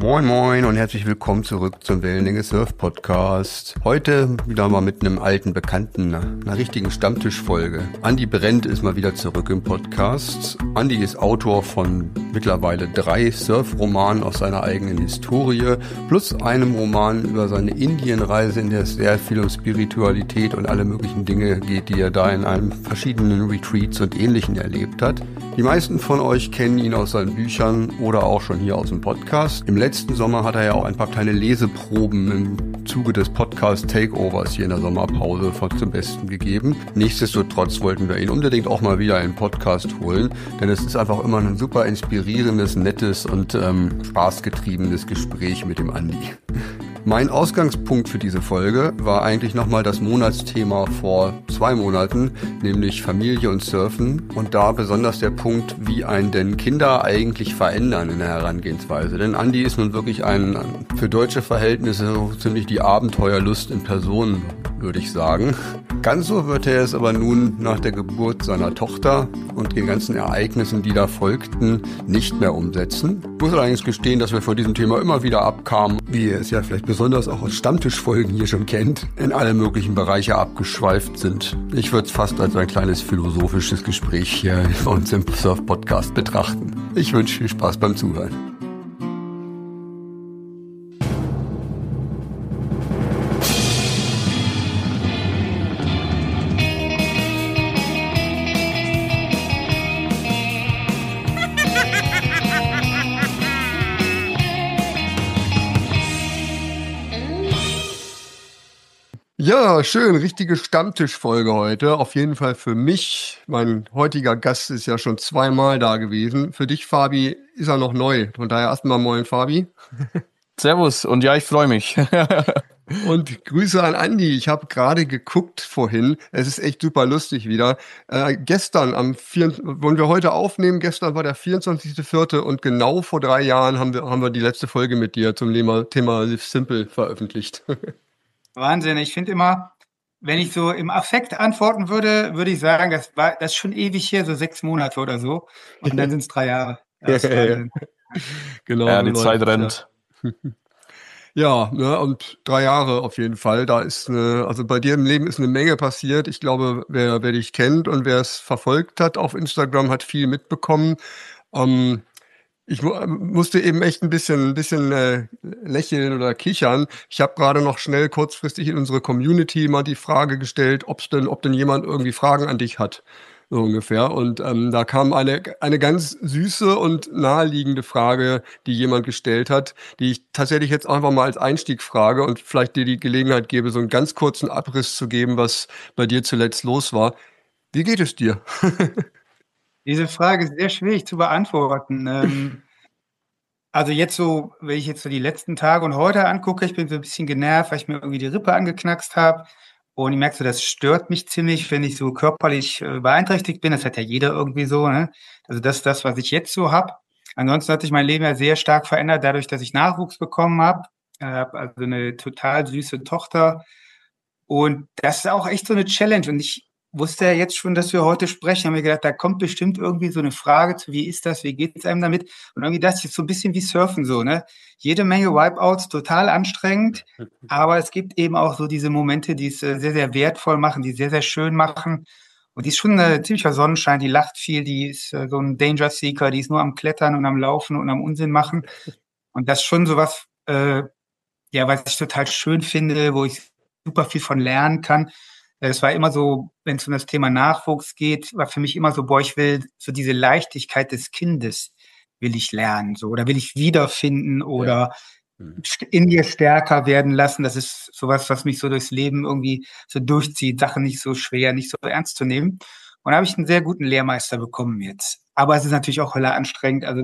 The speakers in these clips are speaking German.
Moin Moin und herzlich willkommen zurück zum Wellenlänge Surf Podcast. Heute wieder mal mit einem alten Bekannten, einer richtigen Stammtischfolge. Andi Brent ist mal wieder zurück im Podcast. Andi ist Autor von mittlerweile 3 Surfromanen aus seiner eigenen Historie, plus einem Roman über seine Indienreise, in der es sehr viel um Spiritualität und alle möglichen Dinge geht, die er da in einem verschiedenen Retreats und Ähnlichen erlebt hat. Die meisten von euch kennen ihn aus seinen Büchern oder auch schon hier aus dem Podcast. Im letzten Sommer hat er ja auch ein paar kleine Leseproben im Zuge des Podcast-Takeovers hier in der Sommerpause zum Besten gegeben. Nichtsdestotrotz wollten wir ihn unbedingt auch mal wieder in den Podcast holen, denn es ist einfach immer ein super inspirierendes, nettes und spaßgetriebenes Gespräch mit dem Andi. Mein Ausgangspunkt für diese Folge war eigentlich nochmal das Monatsthema vor 2 Monaten, nämlich Familie und Surfen. Und da besonders der Punkt, wie einen denn Kinder eigentlich verändern in der Herangehensweise. Denn Andi ist nun wirklich für deutsche Verhältnisse ziemlich die Abenteuerlust in Person, würde ich sagen. Ganz so wird er es aber nun nach der Geburt seiner Tochter und den ganzen Ereignissen, die da folgten, nicht mehr umsetzen. Ich muss allerdings gestehen, dass wir vor diesem Thema immer wieder abkamen, wie ihr es ja vielleicht besonders auch aus Stammtischfolgen hier schon kennt, in alle möglichen Bereiche abgeschweift sind. Ich würde es fast als ein kleines philosophisches Gespräch hier bei uns im Surf-Podcast betrachten. Ich wünsche viel Spaß beim Zuhören. Ja, schön, richtige Stammtischfolge heute. Auf jeden Fall für mich. Mein heutiger Gast ist ja schon 2-mal da gewesen. Für dich, Fabi, ist er noch neu. Von daher erstmal moin, Fabi. Servus und ja, ich freue mich. Und Grüße an Andi. Ich habe gerade geguckt vorhin. Es ist echt super lustig wieder. Gestern, wollen wir heute aufnehmen, gestern war der 24.04. und genau vor 3 Jahren haben wir die letzte Folge mit dir zum Thema Live Simple veröffentlicht. Wahnsinn. Ich finde immer, wenn ich so im Affekt antworten würde ich sagen, das ist schon ewig hier, so 6 Monate oder so. Und dann sind es 3 Jahre. Das ist Wahnsinn. Genau. Ja, die Zeit rennt. Ja, ne, und 3 Jahre auf jeden Fall. Also bei dir im Leben ist eine Menge passiert. Ich glaube, wer dich kennt und wer es verfolgt hat auf Instagram, hat viel mitbekommen. Ich musste eben echt ein bisschen lächeln oder kichern. Ich habe gerade noch schnell kurzfristig in unsere Community mal die Frage gestellt, ob denn jemand irgendwie Fragen an dich hat, so ungefähr. Und da kam eine ganz süße und naheliegende Frage, die jemand gestellt hat, die ich tatsächlich jetzt einfach mal als Einstieg frage und vielleicht dir die Gelegenheit gebe, so einen ganz kurzen Abriss zu geben, was bei dir zuletzt los war. Wie geht es dir? Diese Frage ist sehr schwierig zu beantworten. Also jetzt so, wenn ich jetzt so die letzten Tage und heute angucke, ich bin so ein bisschen genervt, weil ich mir irgendwie die Rippe angeknackst habe. Und ich merke so, das stört mich ziemlich, wenn ich so körperlich beeinträchtigt bin. Das hat ja jeder irgendwie so, ne? Also das ist das, was ich jetzt so habe. Ansonsten hat sich mein Leben ja sehr stark verändert, dadurch, dass ich Nachwuchs bekommen habe. Also eine total süße Tochter. Und das ist auch echt so eine Challenge. Und ich wusste ja jetzt schon, dass wir heute sprechen. Haben mir gedacht, da kommt bestimmt irgendwie so eine Frage zu, wie ist das, wie geht es einem damit? Und irgendwie dachte ich, so ein bisschen wie Surfen so, ne? Jede Menge Wipeouts, total anstrengend. Aber es gibt eben auch so diese Momente, die es sehr, sehr wertvoll machen, die sehr, sehr schön machen. Und die ist schon ein ziemlicher Sonnenschein, die lacht viel, die ist so ein Danger Seeker, die ist nur am Klettern und am Laufen und am Unsinn machen. Und das ist schon so was, was ich total schön finde, wo ich super viel von lernen kann. Es war immer so, wenn es um das Thema Nachwuchs geht, war für mich immer so, ich will so diese Leichtigkeit des Kindes will ich lernen, so, oder will ich wiederfinden oder in mir stärker werden lassen. Das ist sowas, was mich so durchs Leben irgendwie so durchzieht, Sachen nicht so schwer, nicht so ernst zu nehmen. Und da habe ich einen sehr guten Lehrmeister bekommen jetzt. Aber es ist natürlich auch hölle anstrengend. Also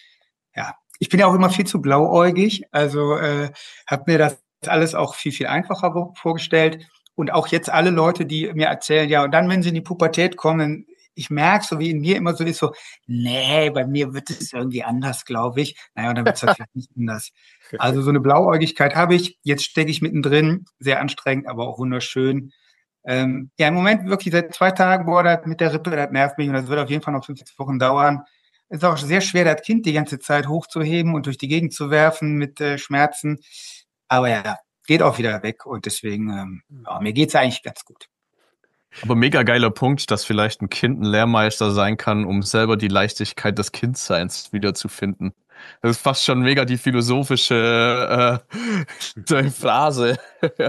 ich bin ja auch immer viel zu blauäugig. Also habe mir das alles auch viel, viel einfacher vorgestellt. Und auch jetzt alle Leute, die mir erzählen, ja, und dann, wenn sie in die Pubertät kommen, ich merke, so wie in mir immer so ist, so, nee, bei mir wird es irgendwie anders, glaube ich. Naja, und dann wird es natürlich nicht anders. Also so eine Blauäugigkeit habe ich. Jetzt stecke ich mittendrin. Sehr anstrengend, aber auch wunderschön. Im Moment wirklich seit 2 Tagen, das mit der Rippe, das nervt mich und das wird auf jeden Fall noch 5, 6 Wochen dauern. ist auch sehr schwer, das Kind die ganze Zeit hochzuheben und durch die Gegend zu werfen mit Schmerzen. Aber ja, geht auch wieder weg und deswegen, ja, mir geht's eigentlich ganz gut. Aber mega geiler Punkt, dass vielleicht ein Kind ein Lehrmeister sein kann, um selber die Leichtigkeit des Kindseins wiederzufinden. Das ist fast schon mega die philosophische Phrase.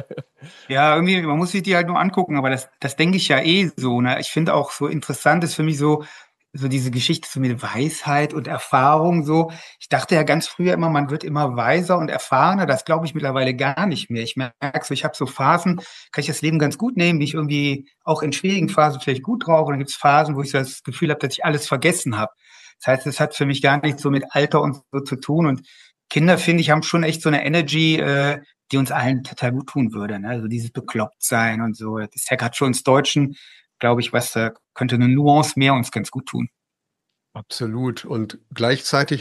Ja, irgendwie, man muss sich die halt nur angucken, aber das denke ich ja eh so. Ne? Ich finde auch so interessant ist für mich so diese Geschichte so mit Weisheit und Erfahrung so. Ich dachte ja ganz früher immer, man wird immer weiser und erfahrener. Das glaube ich mittlerweile gar nicht mehr. Ich merke so, ich habe so Phasen, kann ich das Leben ganz gut nehmen, wie ich irgendwie auch in schwierigen Phasen vielleicht gut drauf. Und dann gibt es Phasen, wo ich so das Gefühl habe, dass ich alles vergessen habe. Das heißt, es hat für mich gar nichts so mit Alter und so zu tun. Und Kinder, finde ich, haben schon echt so eine Energy, die uns allen total gut tun würde. Ne? Also dieses Beklopptsein und so. Das ist ja gerade schon ins Deutschen, glaube ich, was könnte eine Nuance mehr uns ganz gut tun. Absolut. Und gleichzeitig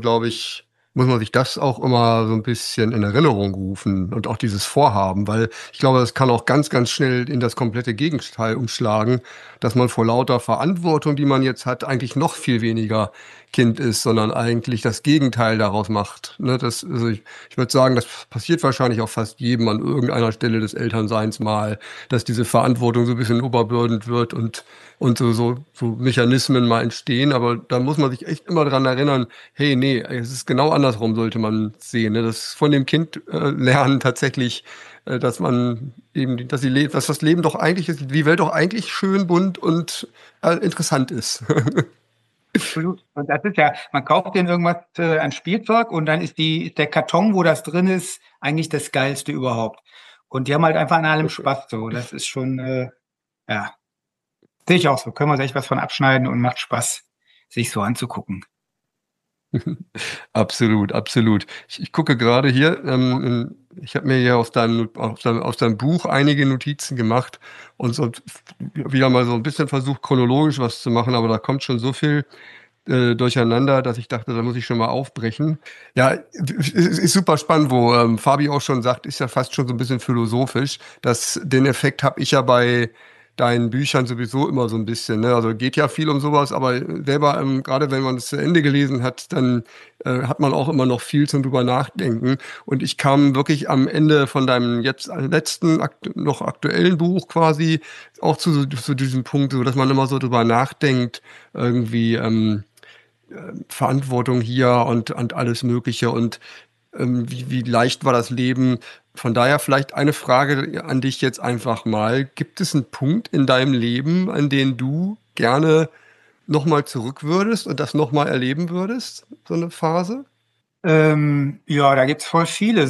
muss man sich das auch immer so ein bisschen in Erinnerung rufen und auch dieses Vorhaben, weil ich glaube, das kann auch ganz, ganz schnell in das komplette Gegenteil umschlagen, dass man vor lauter Verantwortung, die man jetzt hat, eigentlich noch viel weniger Kind ist, sondern eigentlich das Gegenteil daraus macht. Ne, also ich würde sagen, das passiert wahrscheinlich auch fast jedem an irgendeiner Stelle des Elternseins mal, dass diese Verantwortung so ein bisschen überbürdend wird und so Mechanismen mal entstehen. Aber da muss man sich echt immer dran erinnern, hey, nee, es ist genau andersrum, sollte man sehen. Ne? Das von dem Kind lernen tatsächlich, dass man eben, dass das Leben doch eigentlich ist, die Welt doch eigentlich schön, bunt und interessant ist. Absolut. Und das ist ja, man kauft denen irgendwas an Spielzeug und dann ist der Karton, wo das drin ist, eigentlich das Geilste überhaupt. Und die haben halt einfach an allem Spaß so. Das ist schon, ja, sehe ich auch so. Können wir sich was von abschneiden und macht Spaß, sich so anzugucken. Absolut, absolut. Ich gucke gerade hier, ich habe mir hier aus deinem Buch einige Notizen gemacht und so wieder mal so ein bisschen versucht, chronologisch was zu machen, aber da kommt schon so viel durcheinander, dass ich dachte, da muss ich schon mal aufbrechen. Ja, es ist super spannend, wo Fabi auch schon sagt, ist ja fast schon so ein bisschen philosophisch. Den Effekt habe ich ja bei deinen Büchern sowieso immer so ein bisschen. Ne? Also geht ja viel um sowas, aber selber, gerade wenn man es zu Ende gelesen hat, dann hat man auch immer noch viel zum drüber nachdenken. Und ich kam wirklich am Ende von deinem jetzt letzten, noch aktuellen Buch quasi auch zu diesem Punkt, so dass man immer so drüber nachdenkt, irgendwie Verantwortung hier und alles Mögliche und wie leicht war das Leben. Von daher vielleicht eine Frage an dich jetzt einfach mal. Gibt es einen Punkt in deinem Leben, an den du gerne nochmal zurück würdest und das nochmal erleben würdest, so eine Phase? Ja, da gibt's voll viele.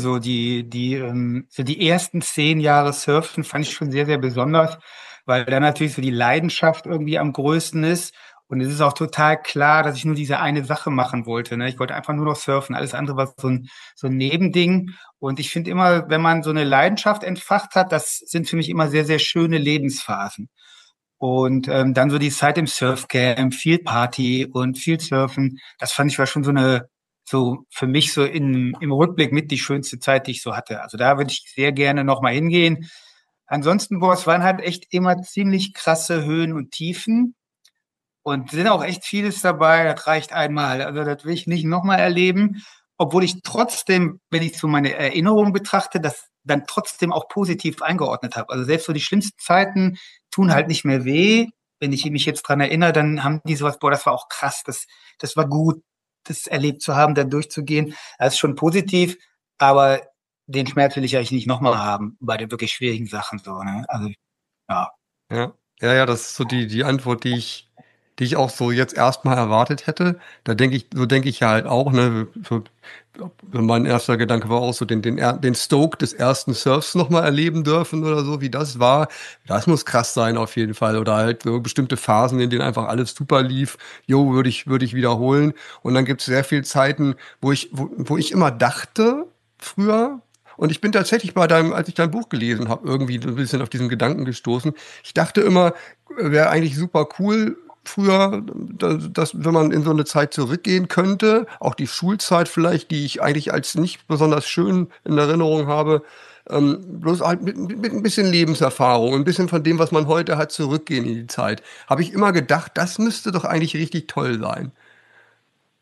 So die ersten 10 Jahre Surfen fand ich schon sehr, sehr besonders, weil da natürlich so die Leidenschaft irgendwie am größten ist. Und es ist auch total klar, dass ich nur diese eine Sache machen wollte. Ne? Ich wollte einfach nur noch surfen. Alles andere war so ein Nebending. Und ich finde immer, wenn man so eine Leidenschaft entfacht hat, das sind für mich immer sehr, sehr schöne Lebensphasen. Und dann so die Zeit im Surfcamp, viel Party und viel Surfen. Das fand ich war schon so für mich so im Rückblick mit die schönste Zeit, die ich so hatte. Also da würde ich sehr gerne nochmal hingehen. Ansonsten, boah, es waren halt echt immer ziemlich krasse Höhen und Tiefen und sind auch echt vieles dabei. Das reicht einmal. Also das will ich nicht nochmal erleben, obwohl ich trotzdem, wenn ich so meine Erinnerungen betrachte, das dann trotzdem auch positiv eingeordnet habe. Also selbst so die schlimmsten Zeiten tun halt nicht mehr weh. Wenn ich mich jetzt dran erinnere, dann haben die sowas, boah, das war auch krass, das war gut, das erlebt zu haben, dann durchzugehen. Das ist schon positiv, aber den Schmerz will ich eigentlich nicht nochmal haben bei den wirklich schwierigen Sachen so, ne? Also, ja. Ja, ja, das ist so die Antwort, die ich auch so jetzt erstmal erwartet hätte. So denke ich ja halt auch, ne? So, mein erster Gedanke war auch so, den Stoke des ersten Surfs nochmal erleben dürfen oder so, wie das war. Das muss krass sein auf jeden Fall. Oder halt so bestimmte Phasen, in denen einfach alles super lief. Jo, würde ich wiederholen. Und dann gibt es sehr viele Zeiten, wo ich immer dachte, früher, und ich bin tatsächlich als ich dein Buch gelesen habe, irgendwie so ein bisschen auf diesen Gedanken gestoßen. Ich dachte immer, wäre eigentlich super cool, früher, wenn man in so eine Zeit zurückgehen könnte, auch die Schulzeit vielleicht, die ich eigentlich als nicht besonders schön in Erinnerung habe, bloß halt mit ein bisschen Lebenserfahrung, ein bisschen von dem, was man heute hat, zurückgehen in die Zeit. Habe ich immer gedacht, das müsste doch eigentlich richtig toll sein.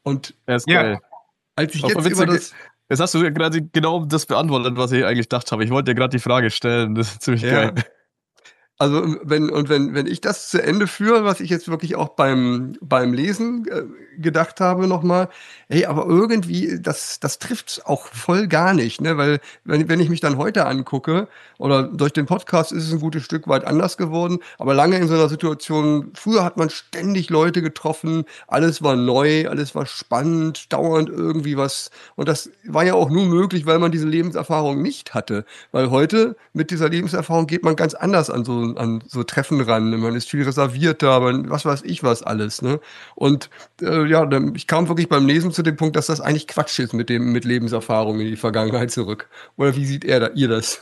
Und Ja, ist Ja, geil. als ich Auch voll jetzt über witzig. das, Jetzt hast du ja gerade genau das beantwortet, was ich eigentlich gedacht habe. Ich wollte dir gerade die Frage stellen. Das ist ziemlich geil. ja, also wenn ich das zu Ende führe, was ich jetzt wirklich auch beim Lesen gedacht habe nochmal, hey, aber irgendwie, das trifft's auch voll gar nicht, ne? Weil wenn ich mich dann heute angucke, oder durch den Podcast ist es ein gutes Stück weit anders geworden, aber lange in so einer Situation, früher hat man ständig Leute getroffen, alles war neu, alles war spannend, dauernd irgendwie was. Und das war ja auch nur möglich, weil man diese Lebenserfahrung nicht hatte. Weil heute mit dieser Lebenserfahrung geht man ganz anders an so Treffen ran. Man ist viel reservierter, man, was weiß ich was alles. Ne? Und ja, ich kam wirklich beim Lesen zu dem Punkt, dass das eigentlich Quatsch ist mit Lebenserfahrung in die Vergangenheit zurück. Oder wie seht ihr das?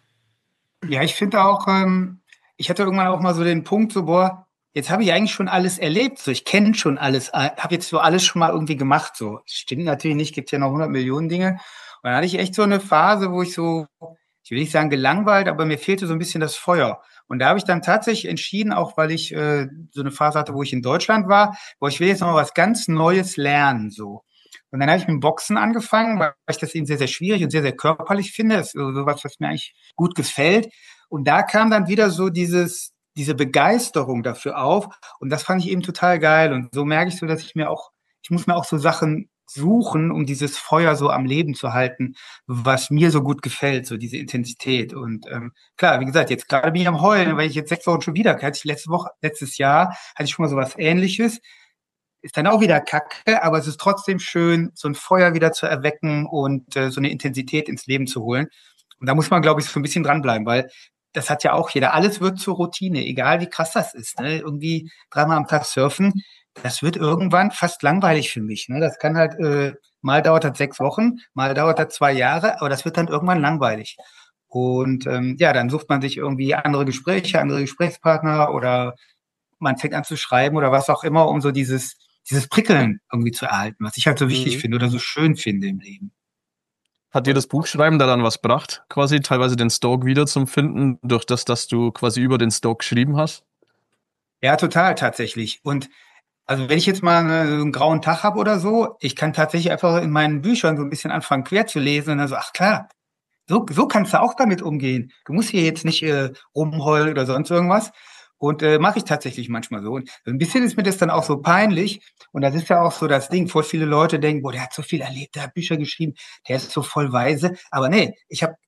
ja, ich finde auch, ich hatte irgendwann auch mal so den Punkt, so, boah, jetzt habe ich eigentlich schon alles erlebt, so, ich kenne schon alles, habe jetzt so alles schon mal irgendwie gemacht, so. Stimmt natürlich nicht, gibt ja noch 100 Millionen Dinge. Und dann hatte ich echt so eine Phase, wo ich so, ich will nicht sagen gelangweilt, aber mir fehlte so ein bisschen das Feuer. Und da habe ich dann tatsächlich entschieden, auch weil ich so eine Phase hatte, wo ich in Deutschland war, wo ich will jetzt noch mal was ganz Neues lernen, so. Und dann habe ich mit dem Boxen angefangen, weil ich das eben sehr, sehr schwierig und sehr, sehr körperlich finde. Das ist so was, was mir eigentlich gut gefällt. Und da kam dann wieder so diese Begeisterung dafür auf. Und das fand ich eben total geil. Und so merke ich so, dass ich muss mir auch so Sachen suchen, um dieses Feuer so am Leben zu halten, was mir so gut gefällt, so diese Intensität. Und klar, wie gesagt, jetzt gerade bin ich am Heulen, weil ich jetzt 6 Wochen schon wieder, hatte ich letztes Jahr, hatte ich schon mal so was Ähnliches. Ist dann auch wieder Kacke, aber es ist trotzdem schön, so ein Feuer wieder zu erwecken und so eine Intensität ins Leben zu holen. Und da muss man, glaube ich, so ein bisschen dranbleiben, weil das hat ja auch jeder. Alles wird zur Routine, egal wie krass das ist. Ne? Irgendwie 3-mal am Tag surfen, das wird irgendwann fast langweilig für mich. Ne? Das kann halt, mal dauert das 6 Wochen, mal dauert das 2 Jahre, aber das wird dann irgendwann langweilig. Und ja, dann sucht man sich irgendwie andere Gespräche, andere Gesprächspartner oder man fängt an zu schreiben oder was auch immer, um so dieses Prickeln irgendwie zu erhalten, was ich halt so wichtig Mhm. finde oder so schön finde im Leben. Hat dir das Buchschreiben da dann was gebracht? Quasi teilweise den Stoke wieder zum Finden, durch das, dass du quasi über den Stoke geschrieben hast? Ja, total tatsächlich. Und also wenn ich jetzt mal einen grauen Tag habe oder so, ich kann tatsächlich einfach in meinen Büchern so ein bisschen anfangen, quer zu lesen und dann so, ach klar, so kannst du auch damit umgehen. Du musst hier jetzt nicht rumheulen oder sonst irgendwas. Und mache ich tatsächlich manchmal so. Und so ein bisschen ist mir das dann auch so peinlich. Und das ist ja auch so das Ding. Voll viele Leute denken, boah, der hat so viel erlebt, der hat Bücher geschrieben, der ist so voll weise. Aber nee, ich habe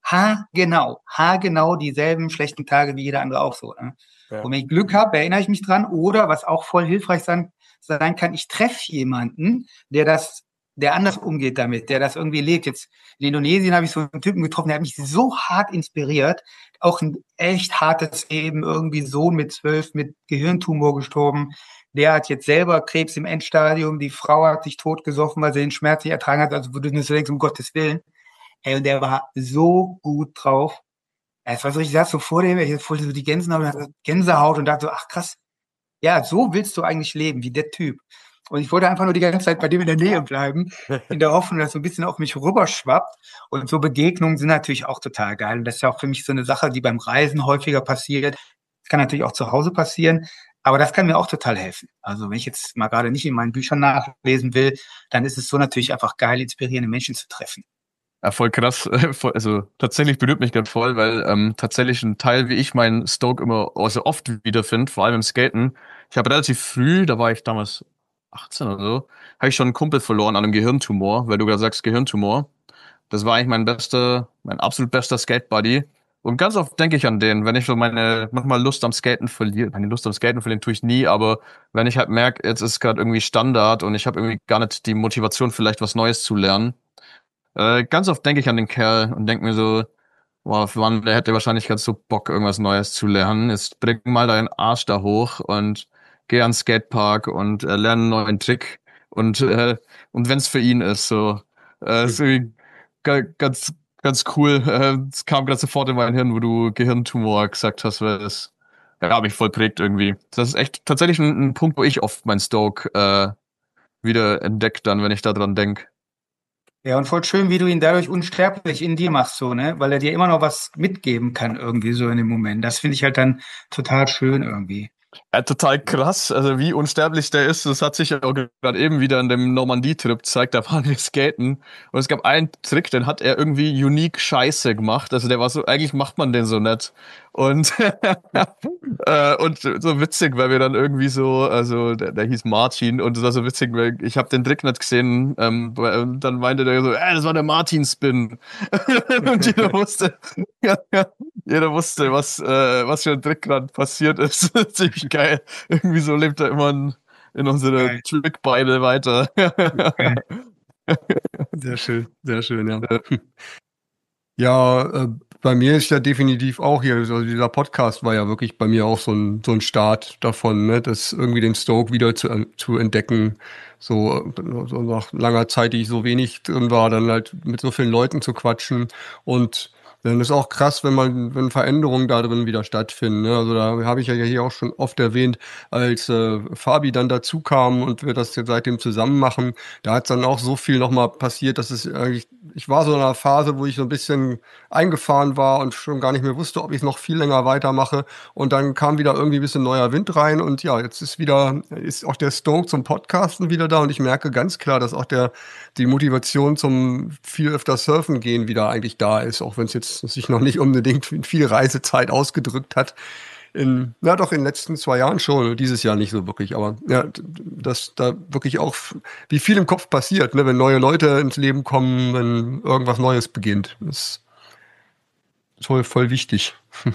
haargenau dieselben schlechten Tage wie jeder andere auch so. Ne? Ja. Und wenn ich Glück habe, erinnere ich mich dran. Oder was auch voll hilfreich sein kann, ich treffe jemanden, der anders umgeht damit, der das irgendwie lebt. Jetzt in Indonesien habe ich so einen Typen getroffen, der hat mich so hart inspiriert. Auch ein echt hartes Leben, irgendwie Sohn mit 12 mit Gehirntumor gestorben. Der hat jetzt selber Krebs im Endstadium. Die Frau hat sich totgesoffen, weil sie den Schmerz nicht ertragen hat. Also, wo du nur so denkst, um Gottes Willen. Hey, und der war so gut drauf. Es war so, ich saß so vor dem, ich voll so die Gänsehaut und dachte so, ach krass, ja, so willst du eigentlich leben, wie der Typ. Und ich wollte einfach nur die ganze Zeit bei dem in der Nähe bleiben, in der Hoffnung, dass so ein bisschen auf mich rüberschwappt. Und so Begegnungen sind natürlich auch total geil. Und das ist ja auch für mich so eine Sache, die beim Reisen häufiger passiert. Das kann natürlich auch zu Hause passieren. Aber das kann mir auch total helfen. Also wenn ich jetzt mal gerade nicht in meinen Büchern nachlesen will, dann ist es so natürlich einfach geil, inspirierende Menschen zu treffen. Ja, voll krass. Also tatsächlich berührt mich gerade voll, weil tatsächlich ein Teil, wie ich meinen Stoke immer also oft wiederfinde, vor allem im Skaten. Ich habe relativ früh, da war ich damals 18 oder so, habe ich schon einen Kumpel verloren an einem Gehirntumor, weil du gerade sagst Gehirntumor. Das war eigentlich mein absolut bester Skate-Buddy. Und ganz oft denke ich an den, wenn ich so manchmal Lust am Skaten verliere. Meine Lust am Skaten verlieren tue ich nie, aber wenn ich halt merke, jetzt ist gerade irgendwie Standard und ich habe irgendwie gar nicht die Motivation, vielleicht was Neues zu lernen. Ganz oft denke ich an den Kerl und denke mir so, wow, Mann, der hätte wahrscheinlich ganz so Bock, irgendwas Neues zu lernen. Jetzt bring mal deinen Arsch da hoch und geh ans Skatepark und lerne einen neuen Trick. Und wenn es für ihn ist, so. Ist irgendwie ganz cool. Es kam gerade sofort in mein Hirn, wo du Gehirntumor gesagt hast, weil das ja, mich voll prägt irgendwie. Das ist echt tatsächlich ein Punkt, wo ich oft mein Stoke wieder entdecke, dann, wenn ich da dran denke. Ja, und voll schön, wie du ihn dadurch unsterblich in dir machst, so, ne? Weil er dir immer noch was mitgeben kann, irgendwie so in dem Moment. Das finde ich halt dann total schön irgendwie. Ja, total krass, also wie unsterblich der ist, das hat sich ja auch gerade eben wieder in dem Normandie-Trip gezeigt, da waren wir skaten und es gab einen Trick, den hat er irgendwie unique scheiße gemacht, also der war so, eigentlich macht man den so nicht und und so witzig, weil wir dann irgendwie so, also der hieß Martin und das war so witzig, weil ich habe den Trick nicht gesehen, und dann meinte der so, das war der Martin-Spin und jeder wusste, was für ein Trick gerade passiert ist. Ziemlich geil. Irgendwie so lebt er immer in unsere Geil. Trickbeile weiter. Geil. Sehr schön, ja. Ja, bei mir ist ja definitiv auch hier, also dieser Podcast war ja wirklich bei mir auch so ein Start davon, ne, das irgendwie den Stoke wieder zu entdecken, so nach langer Zeit, die ich so wenig drin war, dann halt mit so vielen Leuten zu quatschen und dann ist auch krass, wenn Veränderungen da drin wieder stattfinden, ne? Also da habe ich ja hier auch schon oft erwähnt, als Fabi dann dazu kam und wir das jetzt seitdem zusammen machen, da hat dann auch so viel nochmal passiert, dass es eigentlich, ich war so in einer Phase, wo ich so ein bisschen eingefahren war und schon gar nicht mehr wusste, ob ich noch viel länger weitermache. Und dann kam wieder irgendwie ein bisschen neuer Wind rein und ja, jetzt ist auch der Stoke zum Podcasten wieder da und ich merke ganz klar, dass auch die Motivation zum viel öfter surfen gehen wieder eigentlich da ist, auch wenn es jetzt sich noch nicht unbedingt in viel Reisezeit ausgedrückt hat. Doch in den letzten 2 Jahren schon, dieses Jahr nicht so wirklich, aber ja, dass da wirklich auch, wie viel im Kopf passiert, ne, wenn neue Leute ins Leben kommen, wenn irgendwas Neues beginnt. Das ist voll wichtig.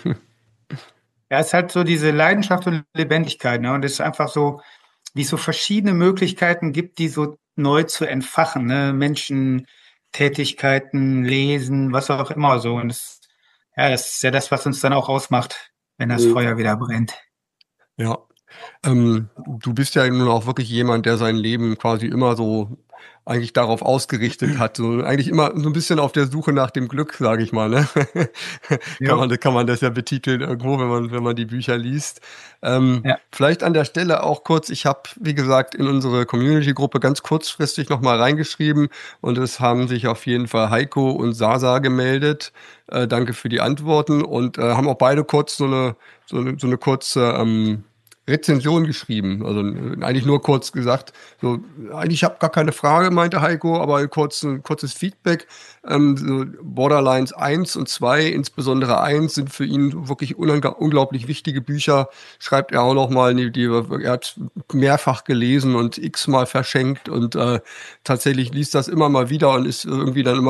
Ja, es ist halt so diese Leidenschaft und Lebendigkeit, ne? Und es ist einfach so, wie es so verschiedene Möglichkeiten gibt, die so neu zu entfachen, ne? Menschen, Tätigkeiten, Lesen, was auch immer so. Und das ist ja das, was uns dann auch ausmacht, wenn das Feuer wieder brennt. Ja. Du bist ja nun auch wirklich jemand, der sein Leben quasi immer so eigentlich darauf ausgerichtet hat. So eigentlich immer so ein bisschen auf der Suche nach dem Glück, sage ich mal, ne? Ja, Kann man das ja betiteln irgendwo, wenn man die Bücher liest. ja, Vielleicht an der Stelle auch kurz, ich habe, wie gesagt, in unsere Community-Gruppe ganz kurzfristig nochmal reingeschrieben und es haben sich auf jeden Fall Heiko und Sasa gemeldet. Danke für die Antworten und haben auch beide kurz so eine kurze Rezension geschrieben. Also eigentlich nur kurz gesagt, so, eigentlich habe gar keine Frage, meinte Heiko, aber ein kurzes Feedback. So Borderlines 1 und 2, insbesondere 1, sind für ihn wirklich unglaublich wichtige Bücher. Schreibt er auch nochmal, er hat mehrfach gelesen und x-mal verschenkt und tatsächlich liest das immer mal wieder und ist irgendwie dann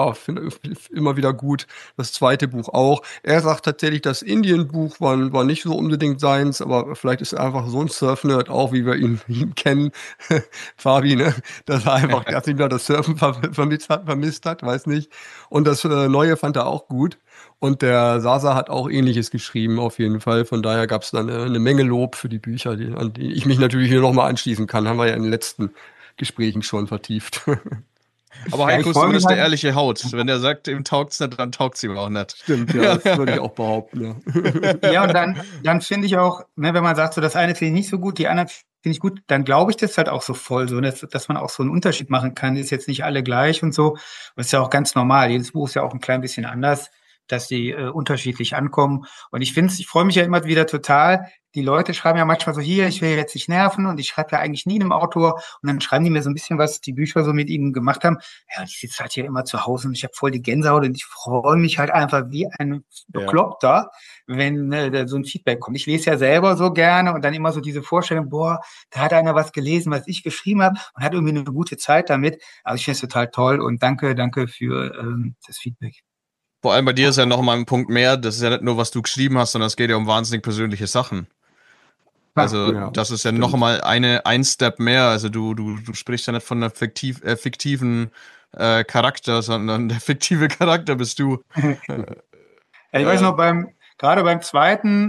immer wieder gut. Das zweite Buch auch. Er sagt tatsächlich, das Indien-Buch war nicht so unbedingt seins, aber vielleicht ist er einfach so ein Surf-Nerd auch, wie wir ihn kennen, Fabi, ne? Dass er einfach erst wieder das Surfen vermisst hat, weiß nicht. Und das Neue fand er auch gut. Und der Sasa hat auch Ähnliches geschrieben, auf jeden Fall. Von daher gab es dann eine Menge Lob für die Bücher, an die ich mich natürlich hier nochmal anschließen kann. Haben wir ja in den letzten Gesprächen schon vertieft. Aber ja, Heiko ich ist freue mich zumindest der halt. ehrliche Haut. Wenn er sagt, ihm taugt's nicht, dann taugt's ihm auch nicht. Stimmt, ja, das würde ich auch behaupten, ja. Ja, und dann finde ich auch, ne, wenn man sagt, so das eine finde ich nicht so gut, die anderen finde ich gut, dann glaube ich das halt auch so voll, so, dass man auch so einen Unterschied machen kann, ist jetzt nicht alle gleich und so. Das ist ja auch ganz normal. Jedes Buch ist ja auch ein klein bisschen anders, dass die unterschiedlich ankommen. Und ich freue mich ja immer wieder total. Die Leute schreiben ja manchmal so, hier, ich will jetzt nicht nerven und ich schreibe ja eigentlich nie einem Autor und dann schreiben die mir so ein bisschen, was die Bücher so mit ihnen gemacht haben. Ja, ich sitze halt hier immer zu Hause und ich habe voll die Gänsehaut und ich freue mich halt einfach wie ein Bekloppter, wenn da so ein Feedback kommt. Ich lese ja selber so gerne und dann immer so diese Vorstellung, boah, da hat einer was gelesen, was ich geschrieben habe und hat irgendwie eine gute Zeit damit. Also ich finde es total toll und danke für das Feedback. Vor allem bei dir ist ja noch mal ein Punkt mehr. Das ist ja nicht nur, was du geschrieben hast, sondern es geht ja um wahnsinnig persönliche Sachen. Ja, Also Ja, das ist ja noch stimmt. mal ein Step mehr. Also du sprichst ja nicht von einer fiktiven Charakter, sondern der fiktive Charakter bist du. ja, ich weiß Äh, noch, gerade beim zweiten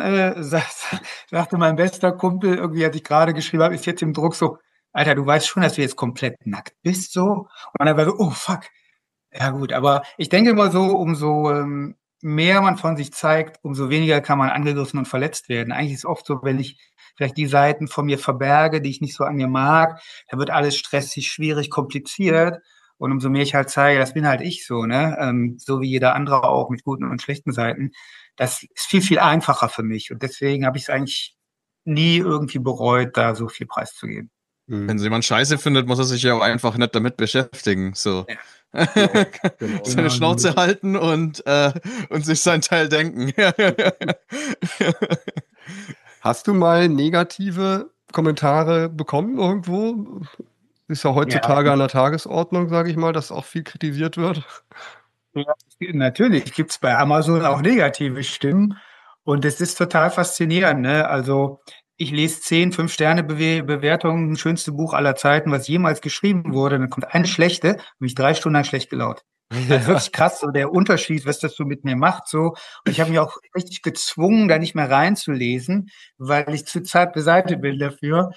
sagte mein bester Kumpel, irgendwie, als ich gerade geschrieben habe, ist jetzt im Druck so, Alter, du weißt schon, dass du jetzt komplett nackt bist, so. Und dann war so, oh fuck. Ja gut, aber ich denke immer so, umso mehr man von sich zeigt, umso weniger kann man angegriffen und verletzt werden. Eigentlich ist es oft so, wenn ich vielleicht die Seiten von mir verberge, die ich nicht so an mir mag, dann wird alles stressig, schwierig, kompliziert. Und umso mehr ich halt zeige, das bin halt ich so, ne? So wie jeder andere auch mit guten und schlechten Seiten. Das ist viel, viel einfacher für mich. Und deswegen habe ich es eigentlich nie irgendwie bereut, da so viel preiszugeben. Wenn sie jemand scheiße findet, muss er sich ja auch einfach nicht damit beschäftigen. So. Ja. Genau. Seine Genau, Schnauze halten und sich sein Teil denken. Hast du mal negative Kommentare bekommen irgendwo? Ist ja ja, heutzutage an der Tagesordnung, sage ich mal, dass auch viel kritisiert wird. ja, natürlich gibt es bei Amazon auch negative Stimmen und es ist total faszinierend. Ne? Also ich lese 10 5-Sterne-Bewertungen, schönste Buch aller Zeiten, was jemals geschrieben wurde. Dann kommt eine schlechte, mich 3 Stunden lang schlecht gelaunt. Das ist Ja. wirklich krass, so der Unterschied, was das so mit mir macht. So. Und ich habe mich auch richtig gezwungen, da nicht mehr reinzulesen, weil ich zu zart beseitigt bin dafür.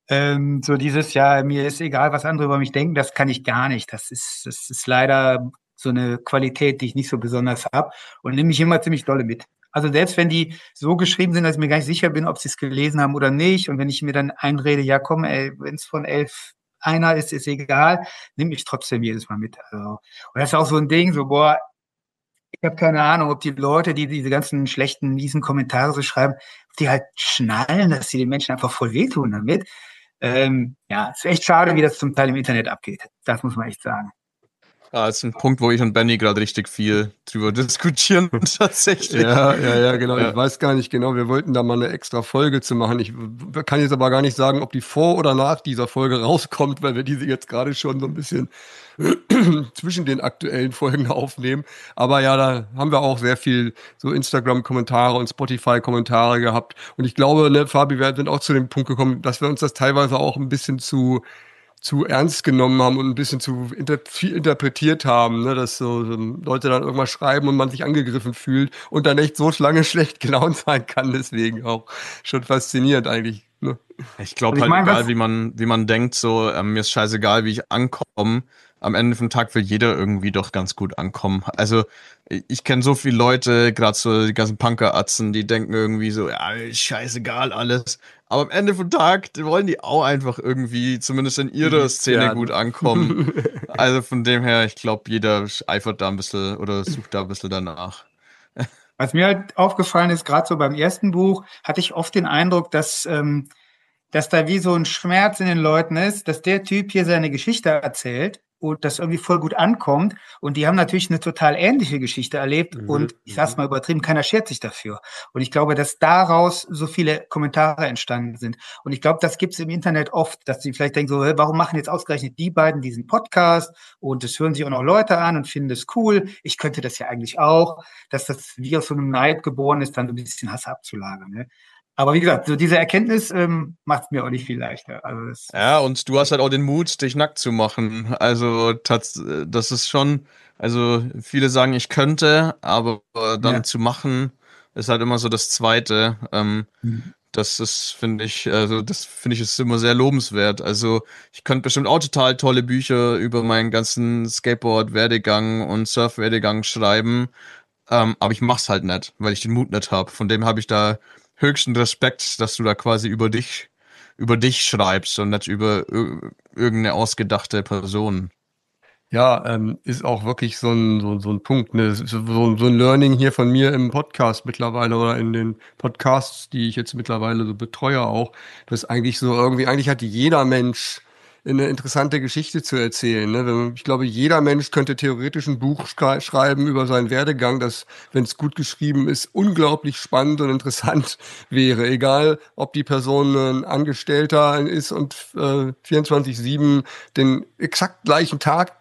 So dieses Jahr, mir ist egal, was andere über mich denken, das kann ich gar nicht. Das ist leider so eine Qualität, die ich nicht so besonders habe und nehme mich immer ziemlich dolle mit. Also selbst wenn die so geschrieben sind, dass ich mir gar nicht sicher bin, ob sie es gelesen haben oder nicht, und wenn ich mir dann einrede, ja komm, ey, wenn es von 11 einer ist egal, nehme ich trotzdem jedes Mal mit. Also, und das ist auch so ein Ding, so, boah, ich habe keine Ahnung, ob die Leute, die diese ganzen schlechten, miesen Kommentare so schreiben, ob die halt schnallen, dass sie den Menschen einfach voll wehtun damit. Ja, ist echt schade, wie das zum Teil im Internet abgeht. Das muss man echt sagen. Ja, das ist ein Punkt, wo ich und Benny gerade richtig viel drüber diskutieren, tatsächlich. Ja, genau. Ja. Ich weiß gar nicht genau. Wir wollten da mal eine extra Folge zu machen. Ich kann jetzt aber gar nicht sagen, ob die vor oder nach dieser Folge rauskommt, weil wir diese jetzt gerade schon so ein bisschen zwischen den aktuellen Folgen aufnehmen. Aber ja, da haben wir auch sehr viel so Instagram-Kommentare und Spotify-Kommentare gehabt. Und ich glaube, ne, Fabi, wir sind auch zu dem Punkt gekommen, dass wir uns das teilweise auch ein bisschen zu ernst genommen haben und ein bisschen zu viel interpretiert haben, ne? Dass so Leute dann irgendwas schreiben und man sich angegriffen fühlt und dann echt so lange schlecht gelaunt sein kann. Deswegen auch schon faszinierend eigentlich. Ne? Ich Also glaube ich halt, meine, egal was, wie man denkt, so, mir ist scheißegal, wie ich ankomme. Am Ende vom Tag will jeder irgendwie doch ganz gut ankommen. Also, ich kenne so viele Leute, gerade so die ganzen Punkeratzen, die denken irgendwie so, ja, ist scheißegal alles. Aber am Ende vom Tag wollen die auch einfach irgendwie, zumindest in ihrer Geliebt Szene, gut werden. ankommen. Also von dem her, ich glaube, jeder eifert da ein bisschen oder sucht da ein bisschen danach. was mir halt aufgefallen ist, gerade so beim ersten Buch, hatte ich oft den Eindruck, dass da wie so ein Schmerz in den Leuten ist, dass der Typ hier seine Geschichte erzählt und das irgendwie voll gut ankommt. Und die haben natürlich eine total ähnliche Geschichte erlebt und ich sag's mal übertrieben, keiner schert sich dafür. Und ich glaube, dass daraus so viele Kommentare entstanden sind. Und ich glaube, das gibt's im Internet oft, dass sie vielleicht denken so, hey, warum machen jetzt ausgerechnet die beiden diesen Podcast? Und das hören sich auch noch Leute an und finden das cool. Ich könnte das ja eigentlich auch, dass das wie aus so einem Neid geboren ist, dann so ein bisschen Hass abzulagern. Ne? Aber wie gesagt, so diese Erkenntnis macht es mir auch nicht viel leichter. Also Ja, und du hast halt auch den Mut, dich nackt zu machen. Also das ist schon, also viele sagen, ich könnte, aber dann ja. zu machen, ist halt immer so das Zweite. Mhm. Das ist, finde ich, also das finde ich ist immer sehr lobenswert. Also ich könnte bestimmt auch total tolle Bücher über meinen ganzen Skateboard-Werdegang und Surf-Werdegang schreiben, aber ich mach's halt nicht, weil ich den Mut nicht habe. Von dem habe ich da höchsten Respekt, dass du da quasi über dich schreibst und nicht über irgendeine ausgedachte Person. Ja, ist auch wirklich so ein Punkt, ne? Das ist so ein Learning hier von mir im Podcast mittlerweile oder in den Podcasts, die ich jetzt mittlerweile so betreue auch, dass eigentlich so irgendwie, eigentlich hat jeder Mensch eine interessante Geschichte zu erzählen. Ne? Ich glaube, jeder Mensch könnte theoretisch ein Buch schreiben über seinen Werdegang, das, wenn es gut geschrieben ist, unglaublich spannend und interessant wäre. Egal, ob die Person ein Angestellter ist und 24/7 den exakt gleichen Tag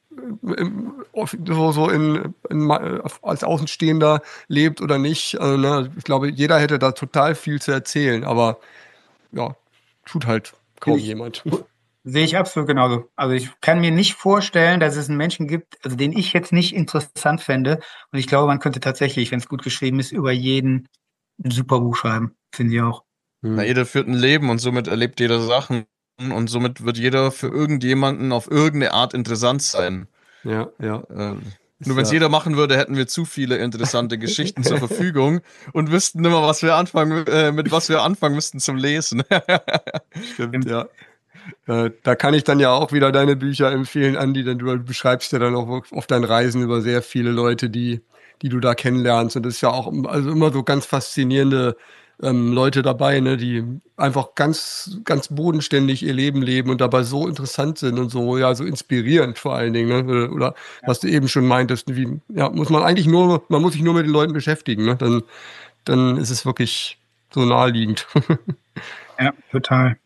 als Außenstehender lebt oder nicht. Ne? Ich glaube, jeder hätte da total viel zu erzählen, aber ja, tut halt Sehe kaum ich, jemand. sehe ich absolut genauso. Also ich kann mir nicht vorstellen, dass es einen Menschen gibt, also den ich jetzt nicht interessant fände. Und ich glaube, man könnte tatsächlich, wenn es gut geschrieben ist, über jeden ein super Buch schreiben. Finde ich auch. Na, Hm. jeder führt ein Leben und somit erlebt jeder Sachen und somit wird jeder für irgendjemanden auf irgendeine Art interessant sein. Ja. Äh, Ist Nur wenn es ja. jeder machen würde, hätten wir zu viele interessante Geschichten zur Verfügung und wüssten immer, mit was wir anfangen müssten zum Lesen. Stimmt, ja. Da kann ich dann ja auch wieder deine Bücher empfehlen, Andi, denn du beschreibst ja dann auch auf deinen Reisen über sehr viele Leute, die du da kennenlernst. Und das ist ja auch also immer so ganz faszinierende Leute dabei, ne, die einfach ganz, ganz bodenständig ihr Leben leben und dabei so interessant sind und so, ja, so inspirierend vor allen Dingen, ne? Oder was du eben schon meintest, wie, ja, man muss sich nur mit den Leuten beschäftigen, ne? Dann ist es wirklich so naheliegend. Ja, total.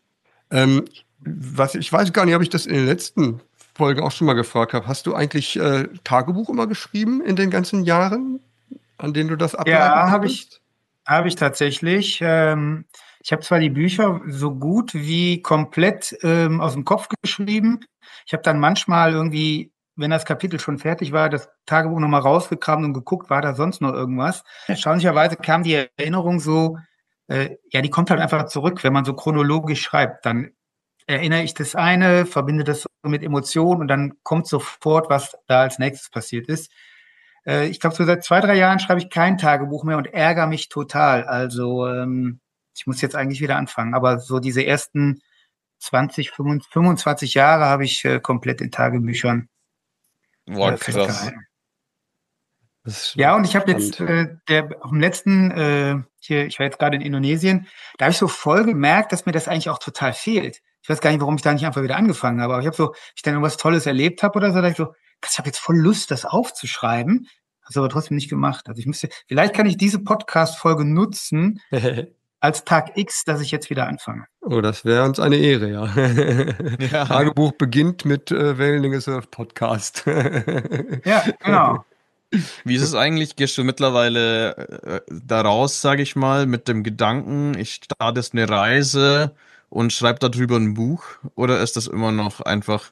Ich weiß gar nicht, ob ich das in den letzten Folgen auch schon mal gefragt habe. Hast du eigentlich Tagebuch immer geschrieben in den ganzen Jahren, an denen du das ableiten Ja, konntest? habe ich tatsächlich. Ich habe zwar die Bücher so gut wie komplett aus dem Kopf geschrieben. Ich habe dann manchmal irgendwie, wenn das Kapitel schon fertig war, das Tagebuch nochmal rausgekramt und geguckt, war da sonst noch irgendwas. Erstaunlicherweise kam die Erinnerung so, ja, die kommt halt einfach zurück, wenn man so chronologisch schreibt. Dann erinnere ich das eine, verbinde das so mit Emotionen und dann kommt sofort, was da als nächstes passiert ist. Ich glaube, so seit 2, 3 Jahren schreibe ich kein Tagebuch mehr und ärgere mich total. Also ich muss jetzt eigentlich wieder anfangen. Aber so diese ersten 20, 25 Jahre habe ich komplett in Tagebüchern Boah, krass. festgehalten. Das ist Ja, und ich habe jetzt spannend. auf dem letzten, hier, ich war jetzt gerade in Indonesien, da habe ich so voll gemerkt, dass mir das eigentlich auch total fehlt. Ich weiß gar nicht, warum ich da nicht einfach wieder angefangen habe, aber ich habe so, ich dann irgendwas Tolles erlebt habe oder so, da ich so, krass, ich habe jetzt voll Lust, das aufzuschreiben, also aber trotzdem nicht gemacht. Also ich müsste, vielleicht kann ich diese Podcast-Folge nutzen als Tag X, dass ich jetzt wieder anfange. Oh, das wäre uns eine Ehre, ja. Ja. Tagebuch beginnt mit Wellenlänge Surf Podcast. Ja, genau. Wie ist es eigentlich? Gehst du mittlerweile da raus, sage ich mal, mit dem Gedanken, ich starte jetzt eine Reise und schreibe darüber ein Buch? Oder ist das immer noch einfach,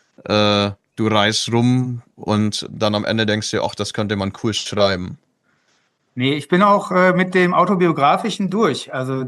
du reist rum und dann am Ende denkst du, ach, das könnte man cool schreiben? Nee, ich bin auch mit dem Autobiografischen durch. Also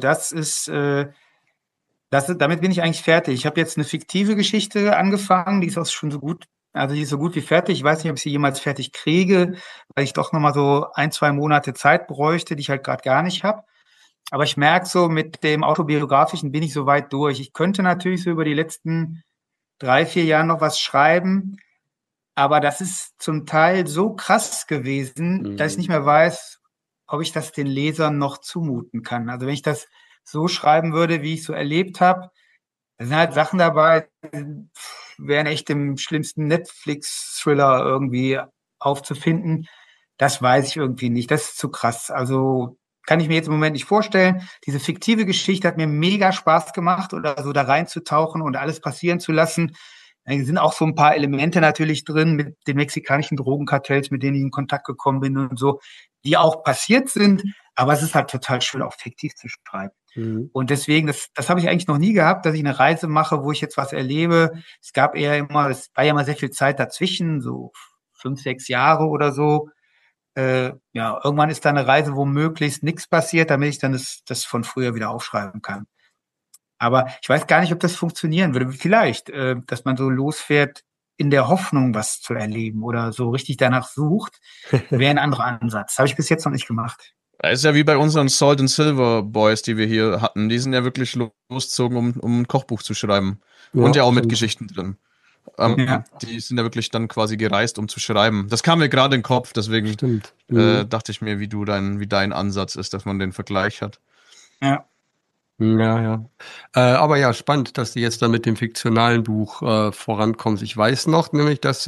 damit bin ich eigentlich fertig. Ich habe jetzt eine fiktive Geschichte angefangen, die ist auch schon so gut, also die ist so gut wie fertig. Ich weiß nicht, ob ich sie jemals fertig kriege, weil ich doch nochmal so 1, 2 Monate Zeit bräuchte, die ich halt gerade gar nicht habe. Aber ich merke so, mit dem Autobiografischen bin ich so weit durch. Ich könnte natürlich so über die letzten 3, 4 Jahre noch was schreiben, aber das ist zum Teil so krass gewesen, dass ich Mhm. nicht mehr weiß, ob ich das den Lesern noch zumuten kann. Also wenn ich das so schreiben würde, wie ich so erlebt habe, da sind halt Sachen dabei, die wären echt im schlimmsten Netflix-Thriller irgendwie aufzufinden. Das weiß ich irgendwie nicht. Das ist zu krass. Also kann ich mir jetzt im Moment nicht vorstellen. Diese fiktive Geschichte hat mir mega Spaß gemacht, oder so da reinzutauchen und alles passieren zu lassen. Da sind auch so ein paar Elemente natürlich drin mit den mexikanischen Drogenkartells, mit denen ich in Kontakt gekommen bin und so, die auch passiert sind. Aber es ist halt total schön, auch fiktiv zu schreiben. Mhm. Und deswegen, das habe ich eigentlich noch nie gehabt, dass ich eine Reise mache, wo ich jetzt was erlebe. Es war ja immer sehr viel Zeit dazwischen, so 5, 6 Jahre oder so. Ja, irgendwann ist da eine Reise, wo möglichst nichts passiert, damit ich dann das von früher wieder aufschreiben kann. Aber ich weiß gar nicht, ob das funktionieren würde. Vielleicht, dass man so losfährt in der Hoffnung, was zu erleben oder so richtig danach sucht, wäre ein anderer Ansatz. Habe ich bis jetzt noch nicht gemacht. Das ist ja wie bei unseren Salt and Silver Boys, die wir hier hatten. Die sind ja wirklich losgezogen, um ein Kochbuch zu schreiben. Und Ja, ja auch mit stimmt. Geschichten drin. Ja, Ja. Die sind ja wirklich dann quasi gereist, um zu schreiben. Das kam mir gerade in den Kopf, deswegen stimmt. Mhm. dachte ich mir, wie dein Ansatz ist, dass man den Vergleich hat. Ja. Ja, ja. Aber ja, spannend, dass du jetzt da mit dem fiktionalen Buch vorankommst. Ich weiß noch, nämlich, dass du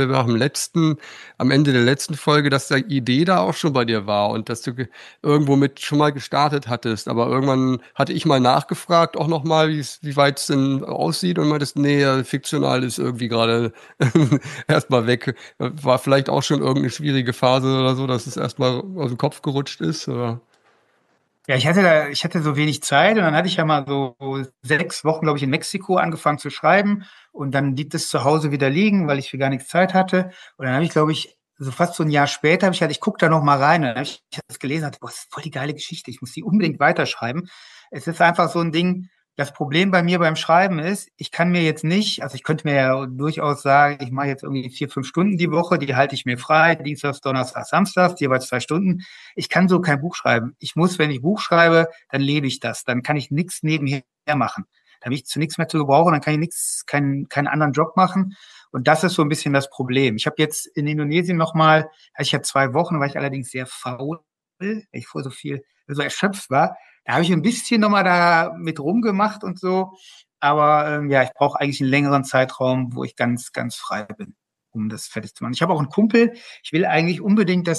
am Ende der letzten Folge, dass die Idee da auch schon bei dir war und dass du irgendwo mit schon mal gestartet hattest. Aber irgendwann hatte ich mal nachgefragt, auch nochmal, wie weit es denn aussieht und meintest, nee, fiktional ist irgendwie gerade erstmal weg. War vielleicht auch schon irgendeine schwierige Phase oder so, dass es erstmal aus dem Kopf gerutscht ist, oder? Ja, ich hatte so wenig Zeit und dann hatte ich ja mal so 6 Wochen, glaube ich, in Mexiko angefangen zu schreiben und dann blieb das zu Hause wieder liegen, weil ich für gar nichts Zeit hatte. Und dann habe ich, glaube ich, so fast so ein Jahr später habe ich halt, ich gucke da noch mal rein und dann habe ich das gelesen und dachte, boah, das ist voll die geile Geschichte, ich muss die unbedingt weiterschreiben. Es ist einfach so ein Ding, das Problem bei mir beim Schreiben ist, ich kann mir jetzt nicht, also ich könnte mir ja durchaus sagen, ich mache jetzt irgendwie 4, 5 Stunden die Woche, die halte ich mir frei, Dienstags, Donnerstags, Samstags, jeweils 2 Stunden. Ich kann so kein Buch schreiben. Ich muss, wenn ich Buch schreibe, dann lebe ich das. Dann kann ich nichts nebenher machen. Da bin ich zu nichts mehr zu gebrauchen, dann kann ich keinen anderen Job machen. Und das ist so ein bisschen das Problem. Ich habe jetzt in Indonesien nochmal, ich hatte 2 Wochen, war ich allerdings sehr faul, weil ich vor so erschöpft war. Da habe ich ein bisschen nochmal da mit rumgemacht und so. Aber ja, ich brauche eigentlich einen längeren Zeitraum, wo ich ganz, ganz frei bin, um das fertig zu machen. Ich habe auch einen Kumpel, ich will eigentlich unbedingt,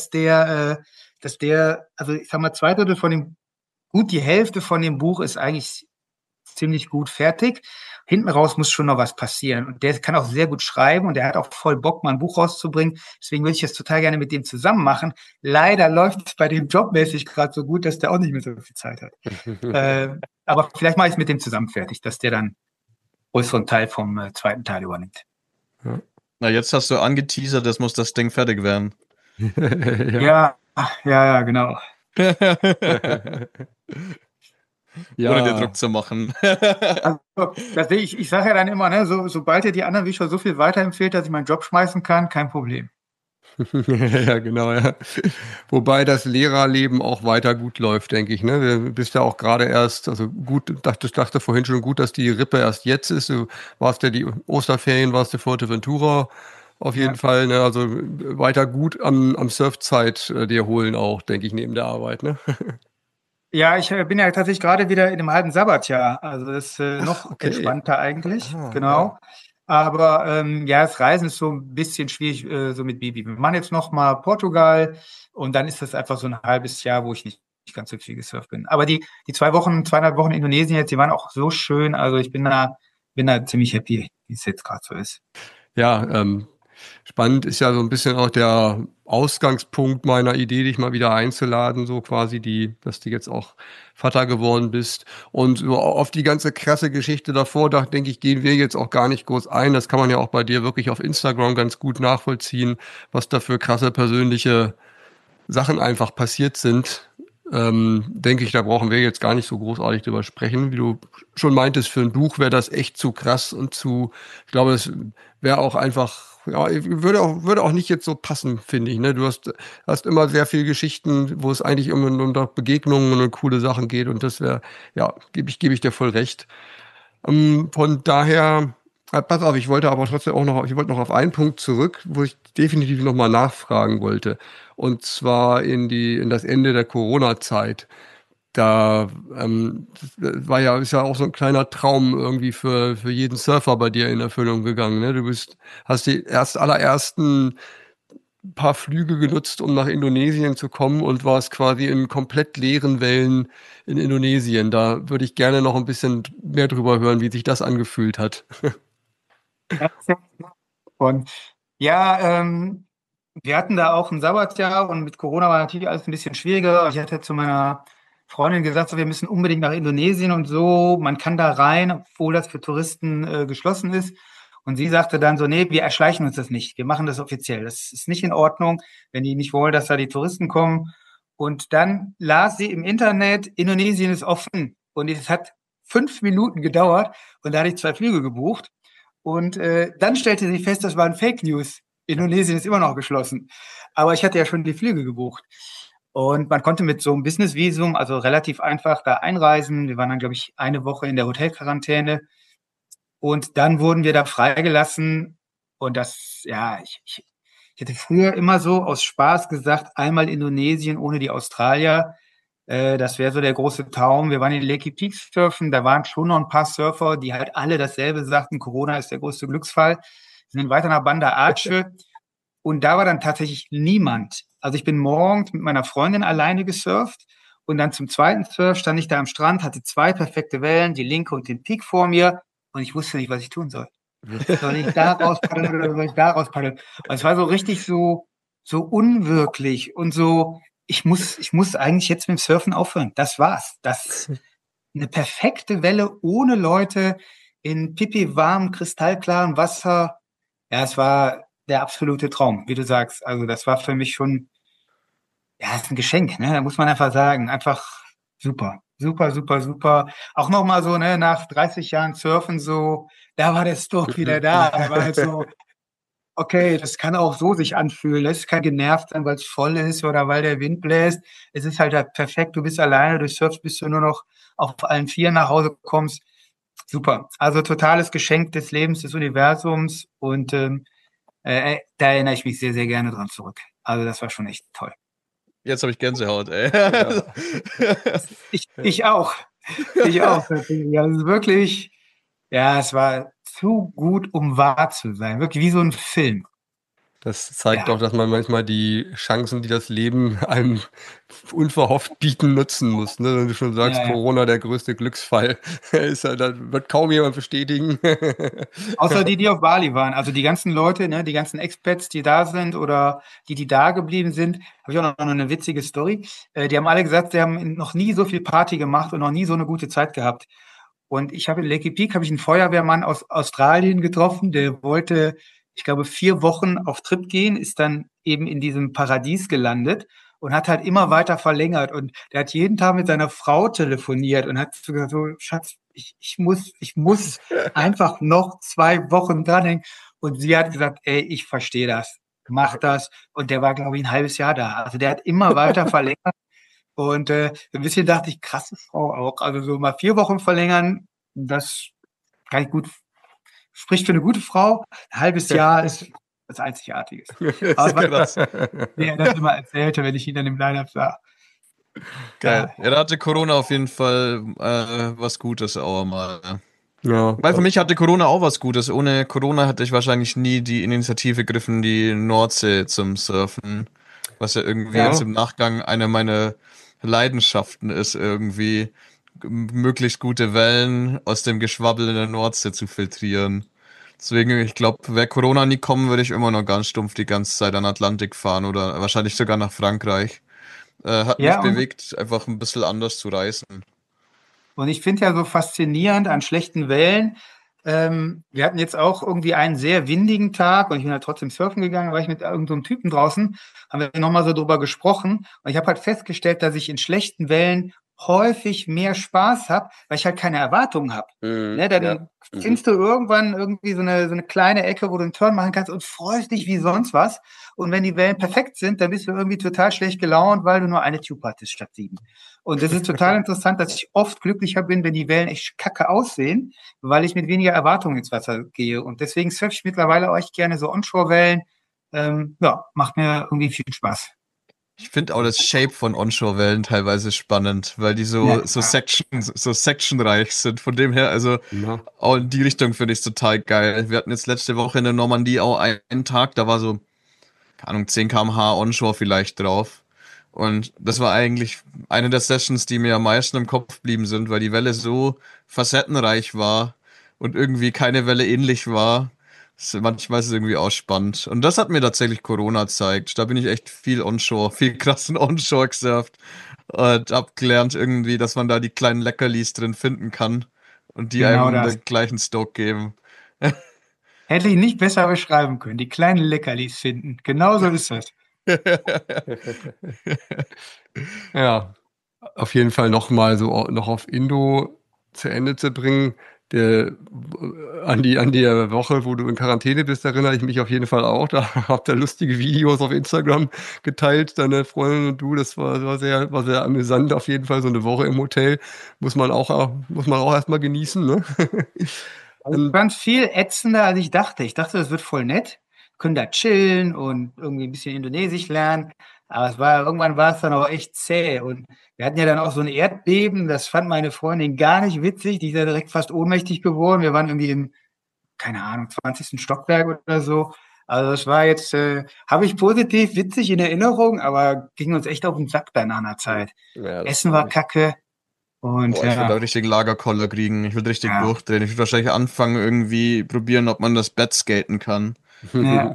also ich sag mal, 2/3 von dem, gut die Hälfte von dem Buch ist eigentlich ziemlich gut fertig. Hinten raus muss schon noch was passieren. Und der kann auch sehr gut schreiben und der hat auch voll Bock, mal ein Buch rauszubringen. Deswegen würde ich das total gerne mit dem zusammen machen. Leider läuft es bei dem jobmäßig gerade so gut, dass der auch nicht mehr so viel Zeit hat. Aber vielleicht mache ich es mit dem zusammen fertig, dass der dann größeren Teil vom zweiten Teil übernimmt. Ja. Na, jetzt hast du angeteasert, jetzt muss das Ding fertig werden. Ja, genau. Ja. Ohne dir Druck zu machen. Also, das sehe ich sage ja dann immer, ne, sobald ihr die anderen Bücher so viel weiterempfehlt, dass ich meinen Job schmeißen kann, kein Problem. Ja, genau, ja. Wobei das Lehrerleben auch weiter gut läuft, denke ich. Ne? Du bist ja auch gerade erst, also gut, dachte vorhin schon gut, dass die Rippe erst jetzt ist. Du warst ja die Osterferien, warst du Fuerteventura auf jeden Fall. Ne? Also weiter gut am Surfzeit dir holen auch, denke ich, neben der Arbeit. Ne? Ja, ich bin ja tatsächlich gerade wieder in einem halben Sabbatjahr. Also das ist noch entspannter eigentlich, genau. Ja. Aber ja, das Reisen ist so ein bisschen schwierig, so mit Bibi. Wir machen jetzt noch mal Portugal und dann ist das einfach so ein halbes Jahr, wo ich nicht ganz so viel gesurft bin. Aber die 2,5 Wochen Indonesien jetzt, die waren auch so schön. Also ich bin da ziemlich happy, wie es jetzt gerade so ist. Ja, spannend ist ja so ein bisschen auch der Ausgangspunkt meiner Idee, dich mal wieder einzuladen, so quasi dass du jetzt auch Vater geworden bist. Und so auf die ganze krasse Geschichte davor, da denke ich, gehen wir jetzt auch gar nicht groß ein. Das kann man ja auch bei dir wirklich auf Instagram ganz gut nachvollziehen, was da für krasse persönliche Sachen einfach passiert sind. Denke ich, da brauchen wir jetzt gar nicht so großartig drüber sprechen. Wie du schon meintest, für ein Buch wäre das echt zu krass und ich glaube, das wäre auch einfach, ja, würde auch nicht jetzt so passen, finde ich. Ne? Du hast immer sehr viele Geschichten, wo es eigentlich um Begegnungen und coole Sachen geht und das wäre, ja, gebe ich dir voll recht. Von daher, pass auf, ich wollte aber trotzdem ich wollte noch auf einen Punkt zurück, wo ich definitiv noch mal nachfragen wollte. Und zwar in das Ende der Corona-Zeit. Da ist ja auch so ein kleiner Traum irgendwie für jeden Surfer bei dir in Erfüllung gegangen. Ne? Hast die allerersten paar Flüge genutzt, um nach Indonesien zu kommen und warst quasi in komplett leeren Wellen in Indonesien. Da würde ich gerne noch ein bisschen mehr drüber hören, wie sich das angefühlt hat. Und ja, wir hatten da auch ein Sabbatjahr und mit Corona war natürlich alles ein bisschen schwieriger. Ich hatte zu meiner Freundin gesagt, so, wir müssen unbedingt nach Indonesien und so. Man kann da rein, obwohl das für Touristen geschlossen ist. Und sie sagte dann so, nee, wir erschleichen uns das nicht. Wir machen das offiziell. Das ist nicht in Ordnung, wenn die nicht wollen, dass da die Touristen kommen. Und dann las sie im Internet, Indonesien ist offen. Und es hat 5 Minuten gedauert und da hatte ich 2 Flüge gebucht. Und dann stellte sie fest, das waren Fake News. Indonesien ist immer noch geschlossen. Aber ich hatte ja schon die Flüge gebucht. Und man konnte mit so einem Business-Visum, also relativ einfach, da einreisen. Wir waren dann, glaube ich, eine Woche in der Hotelquarantäne. Und dann wurden wir da freigelassen. Und das, ja, ich hätte früher immer so aus Spaß gesagt, einmal Indonesien ohne die Australier. Das wäre so der große Traum. Wir waren in Lakey Peak surfen, da waren schon noch ein paar Surfer, die halt alle dasselbe sagten, Corona ist der größte Glücksfall. Wir sind weiter nach Banda Aceh und da war dann tatsächlich niemand. Also ich bin morgens mit meiner Freundin alleine gesurft und dann zum zweiten Surf stand ich da am Strand, hatte 2 perfekte Wellen, die linke und den Peak vor mir und ich wusste nicht, was ich tun soll. Soll ich da rauspaddeln oder soll ich da rauspaddeln? Und es war so richtig so unwirklich und so, ich muss eigentlich jetzt mit dem Surfen aufhören. Das war's. Das eine perfekte Welle ohne Leute in pipi warmem, kristallklarem Wasser. Ja, es war der absolute Traum, wie du sagst. Also das war für mich schon, ja, es ist ein Geschenk, ne? Da muss man einfach sagen. Einfach super. Super, super, super. Auch nochmal so, ne, nach 30 Jahren Surfen so, da war der Stock wieder da. Da war halt so, okay, das kann auch so sich anfühlen. Das kann genervt sein, weil es voll ist oder weil der Wind bläst. Es ist halt perfekt. Du bist alleine, du surfst, bis du nur noch auf allen 4 nach Hause kommst. Super. Also totales Geschenk des Lebens, des Universums. Und da erinnere ich mich sehr, sehr gerne dran zurück. Also das war schon echt toll. Jetzt habe ich Gänsehaut, ey. Ja. Ich auch. Ich auch. Tatsächlich. Also wirklich, ja, es war zu gut, um wahr zu sein. Wirklich wie so ein Film. Das zeigt Ja, auch, dass man manchmal die Chancen, die das Leben einem unverhofft bieten, nutzen muss. Ne? Wenn du schon sagst, ja, ja. Corona der größte Glücksfall, ist ja, das wird kaum jemand bestätigen. Außer die, die auf Bali waren. Also die ganzen Leute, ne, die ganzen Expats, die da sind oder die da geblieben sind, habe ich auch noch eine witzige Story. Die haben alle gesagt, sie haben noch nie so viel Party gemacht und noch nie so eine gute Zeit gehabt. Und ich habe in Lakey Peak habe ich einen Feuerwehrmann aus Australien getroffen, der wollte, ich glaube, 4 Wochen auf Trip gehen, ist dann eben in diesem Paradies gelandet und hat halt immer weiter verlängert. Und der hat jeden Tag mit seiner Frau telefoniert und hat so gesagt, so, Schatz, ich muss einfach noch 2 Wochen dranhängen. Und sie hat gesagt, ey, ich verstehe das, mach das. Und der war, glaube ich, ein halbes Jahr da. Also der hat immer weiter verlängert. Und ein bisschen dachte ich, krasse Frau auch. Also so mal 4 Wochen verlängern, das kann ich gut, spricht für eine gute Frau. Ein halbes Jahr ist was Einzigartiges. Aber Krass. wie er das immer erzählte, wenn ich ihn dann im Line-Up sah. Geil. Ja, da hatte Corona auf jeden Fall was Gutes auch mal. Ja. Weil für mich hatte Corona auch was Gutes. Ohne Corona hätte ich wahrscheinlich nie die Initiative gegriffen, die Nordsee zum Surfen. Was ja irgendwie jetzt Ja. im Nachgang eine meiner Leidenschaften ist, irgendwie möglichst gute Wellen aus dem Geschwabbel in der Nordsee zu filtrieren. Deswegen, ich glaube, wäre Corona nie kommen, würde ich immer noch ganz stumpf die ganze Zeit an den Atlantik fahren oder wahrscheinlich sogar nach Frankreich. Hat mich Ja, bewegt, einfach ein bisschen anders zu reisen. und ich finde ja so faszinierend an schlechten Wellen. Wir hatten jetzt auch irgendwie einen sehr windigen Tag und ich bin halt trotzdem surfen gegangen, war ich mit irgendeinem so einem Typen draußen, haben wir nochmal so drüber gesprochen und ich habe halt festgestellt, dass ich in schlechten Wellen häufig mehr Spaß habe, weil ich halt keine Erwartungen habe. Ne, dann Ja. findest du irgendwann irgendwie so eine kleine Ecke, wo du einen Turn machen kannst und freust dich wie sonst was. Und wenn die Wellen perfekt sind, dann bist du irgendwie total schlecht gelaunt, weil du nur eine Tube hattest statt 7. Und das ist total interessant, dass ich oft glücklicher bin, wenn die Wellen echt kacke aussehen, weil ich mit weniger Erwartungen ins Wasser gehe. Und deswegen surfe ich mittlerweile euch gerne so Onshore-Wellen. Ja, macht mir irgendwie viel Spaß. Ich finde auch das Shape von Onshore-Wellen teilweise spannend, weil die Ja, so sectionreich sind. Von dem her, also Ja. auch in die Richtung finde ich es total geil. Wir hatten jetzt letzte Woche in der Normandie auch einen Tag, da war so, keine Ahnung, 10 km/h Onshore vielleicht drauf. Und das war eigentlich eine der Sessions, die mir am meisten im Kopf blieben sind, weil die Welle so facettenreich war und irgendwie keine Welle ähnlich war. Manchmal ist es irgendwie auch spannend. Und das hat mir tatsächlich Corona gezeigt. Da bin ich echt viel Onshore, viel krassen Onshore gesurft und hab gelernt irgendwie, dass man da die kleinen Leckerlis drin finden kann und die genau einem das. den gleichen Stoke geben. Hätte ich nicht besser beschreiben können. Die kleinen Leckerlis finden. Genauso ist das. Ja, auf jeden Fall nochmal so noch auf Indo zu Ende zu bringen. An die Woche, wo du in Quarantäne bist, erinnere ich mich auf jeden Fall auch. Da habt ihr lustige Videos auf Instagram geteilt, deine Freundin und du. Das war sehr amüsant. Auf jeden Fall so eine Woche im Hotel muss man auch erstmal genießen, ne? Also ich fand es viel ätzender, als ich dachte. Ich dachte, das wird voll nett. Können da chillen und irgendwie ein bisschen Indonesisch lernen. Aber irgendwann war es dann auch echt zäh. Und wir hatten ja dann auch so ein Erdbeben. Das fand meine Freundin gar nicht witzig. Die ist ja direkt fast ohnmächtig geworden. Wir waren irgendwie im, keine Ahnung, 20. Stockwerk oder so. Also das war jetzt, habe ich positiv witzig in Erinnerung, aber ging uns echt auf den Sack dann nach einer Zeit. Ja, das Essen war kacke und Boah, ich würde da ja, richtig Lagerkoller kriegen. Ich würde richtig ja, durchdrehen. Ich würde wahrscheinlich anfangen, irgendwie probieren, ob man das Bett skaten kann. ja.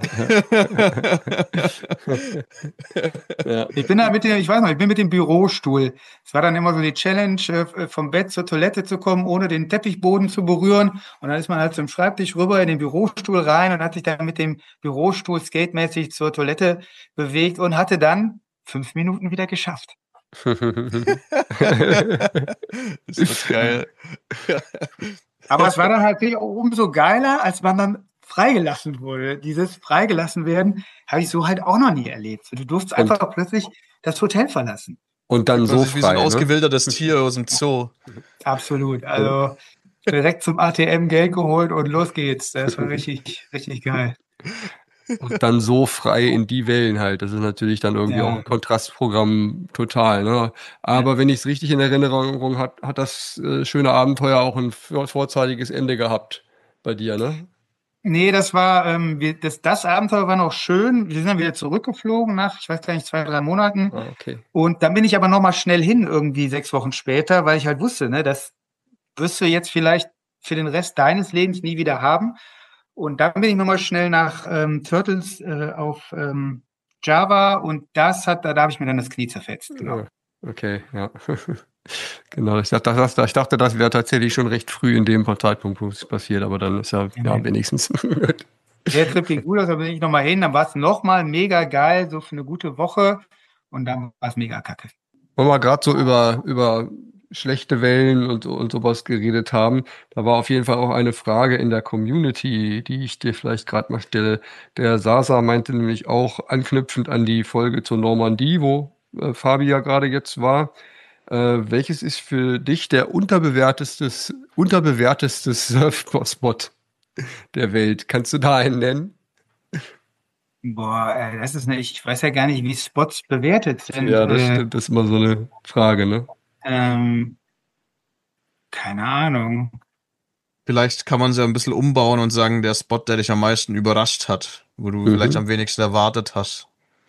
Ja. Ich weiß noch, ich bin mit dem Bürostuhl. Es war dann immer so die Challenge, vom Bett zur Toilette zu kommen, ohne den Teppichboden zu berühren. Und dann ist man halt zum Schreibtisch rüber in den Bürostuhl rein und hat sich dann mit dem Bürostuhl skatemäßig zur Toilette bewegt und hatte dann 5 Minuten wieder geschafft. Ist das geil. Aber es war dann halt wirklich auch umso geiler, als man dann freigelassen wurde. Dieses freigelassen werden habe ich so halt auch noch nie erlebt. Du durftest Und, einfach plötzlich das Hotel verlassen. und dann Das so ist wie so ein frei, ne? ausgewildertes Tier aus dem Zoo. Absolut. Also direkt zum ATM Geld geholt und los geht's. Das war richtig, richtig geil. Und dann so frei in die Wellen halt. Das ist natürlich dann irgendwie auch Ja, ein Kontrastprogramm total, ne? ja. Aber wenn ich es richtig in Erinnerung hat das schöne Abenteuer auch ein vorzeitiges Ende gehabt bei dir, ne? Nee, das war, das Abenteuer war noch schön. Wir sind dann wieder zurückgeflogen nach, ich weiß gar nicht, 2, 3 Monaten. Ah, okay. Und dann bin ich aber nochmal schnell hin, irgendwie 6 Wochen später, weil ich halt wusste, ne, das wirst du jetzt vielleicht für den Rest deines Lebens nie wieder haben. Und dann bin ich nochmal schnell nach Turtles auf Java und da habe ich mir dann das Knie zerfetzt, genau. Ja, okay, ja. Genau, ich dachte, das wäre tatsächlich schon recht früh in dem Zeitpunkt, wo es passiert, aber dann ist ja Ja. wenigstens. Der Trip ging gut aus, da bin ich nochmal hin, dann war es nochmal mega geil, so für eine gute Woche und dann war es mega kacke. Wenn wir gerade so über schlechte Wellen und sowas geredet haben, da war auf jeden Fall auch eine Frage in der Community, die ich dir vielleicht gerade mal stelle. Der Sasa meinte nämlich auch anknüpfend an die Folge zur Normandie, wo Fabi ja gerade jetzt war. Welches ist für dich der unterbewerteste Surfspot der Welt? Kannst du da einen nennen? Boah, ich weiß ja gar nicht, wie Spots bewertet sind. Ja, das stimmt, das ist immer so eine Frage, ne? Ähm, keine Ahnung. Vielleicht kann man sie ein bisschen umbauen und sagen, der Spot, der dich am meisten überrascht hat, wo du vielleicht Mhm. am wenigsten erwartet hast.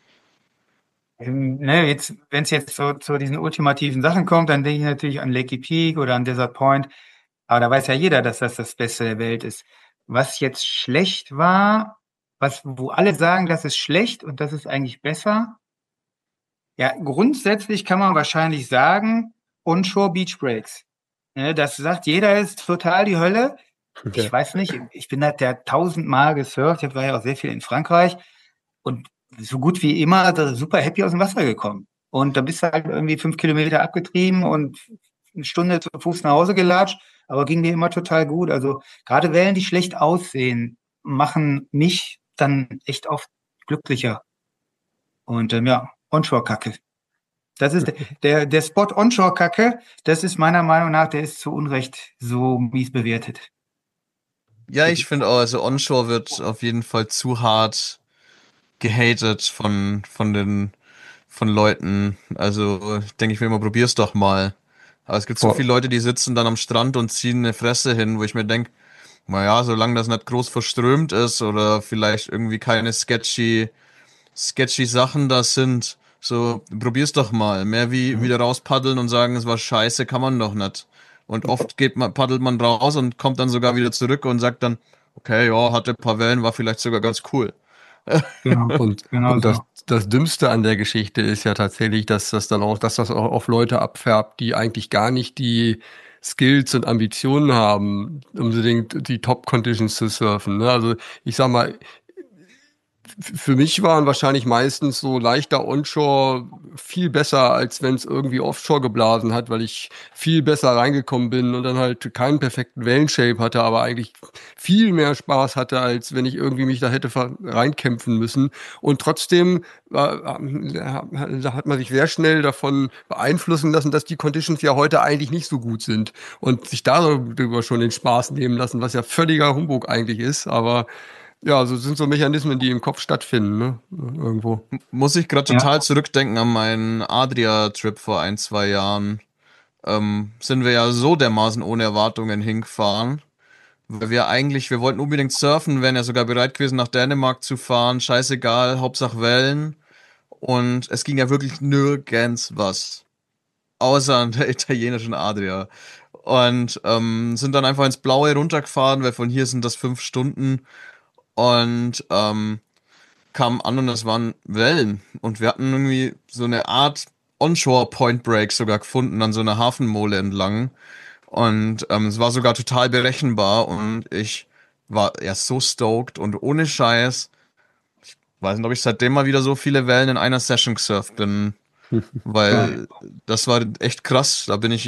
Ne, jetzt, wenn es jetzt so zu diesen ultimativen Sachen kommt, dann denke ich natürlich an Lakey Peak oder an Desert Point. Aber da weiß ja jeder, dass das das Beste der Welt ist. Was jetzt schlecht war, wo alle sagen, das ist schlecht und das ist eigentlich besser. Ja, grundsätzlich kann man wahrscheinlich sagen, Onshore Beach Breaks. Ne, das sagt jeder, ist total die Hölle. Ich Ja. weiß nicht, ich bin halt der 1000-mal gesurft. Ich war ja auch sehr viel in Frankreich und so gut wie immer super happy aus dem Wasser gekommen. Und da bist du halt irgendwie 5 Kilometer abgetrieben und eine Stunde zu Fuß nach Hause gelatscht, aber ging mir immer total gut. Also gerade Wellen, die schlecht aussehen, machen mich dann echt oft glücklicher. Und ja, Onshore-Kacke. Das ist der Spot Onshore-Kacke, das ist meiner Meinung nach, der ist zu Unrecht so mies bewertet. Ja, ich finde auch, also Onshore wird auf jeden Fall zu hart gehatet von Leuten. Also ich denke, ich will mal, probier's doch mal. Aber es gibt so viele Vor, Leute, die sitzen dann am Strand und ziehen eine Fresse hin, wo ich mir denke, naja, solange das nicht groß verströmt ist oder vielleicht irgendwie keine sketchy Sachen da sind, so probier's doch mal. Mehr wie wieder rauspaddeln und sagen, es war scheiße, kann man doch nicht. Und oft paddelt man raus und kommt dann sogar wieder zurück und sagt dann, okay, ja, hatte ein paar Wellen, war vielleicht sogar ganz cool. Genau, genau und so. das Dümmste an der Geschichte ist ja tatsächlich, dass das auch auf Leute abfärbt, die eigentlich gar nicht die Skills und Ambitionen haben, unbedingt die Top-Conditions zu surfen. Ne? Also ich sag mal, für mich waren wahrscheinlich meistens so leichter Onshore viel besser, als wenn es irgendwie Offshore geblasen hat, weil ich viel besser reingekommen bin und dann halt keinen perfekten Wellenshape hatte, aber eigentlich viel mehr Spaß hatte, als wenn ich irgendwie mich da hätte reinkämpfen müssen. Und trotzdem da hat man sich sehr schnell davon beeinflussen lassen, dass die Conditions ja heute eigentlich nicht so gut sind und sich darüber schon den Spaß nehmen lassen, was ja völliger Humbug eigentlich ist, aber ja, so sind so Mechanismen, die im Kopf stattfinden, ne? Irgendwo. Muss ich gerade Ja, total zurückdenken an meinen Adria-Trip vor 1, 2 Jahren. Sind wir ja so dermaßen ohne Erwartungen hingefahren. Weil wir wollten unbedingt surfen, wären ja sogar bereit gewesen, nach Dänemark zu fahren. Scheißegal, Hauptsache Wellen. Und es ging ja wirklich nirgends was. Außer an der italienischen Adria. Und sind dann einfach ins Blaue runtergefahren, weil von hier sind das 5 Stunden. Und kamen an und es waren Wellen. Und wir hatten irgendwie so eine Art Onshore Point Break sogar gefunden an so einer Hafenmole entlang. Und es war sogar total berechenbar und ich war erst so stoked und ohne Scheiß. Weiß nicht, ob ich seitdem mal wieder so viele Wellen in einer Session gesurft bin, geil. weil das war echt krass.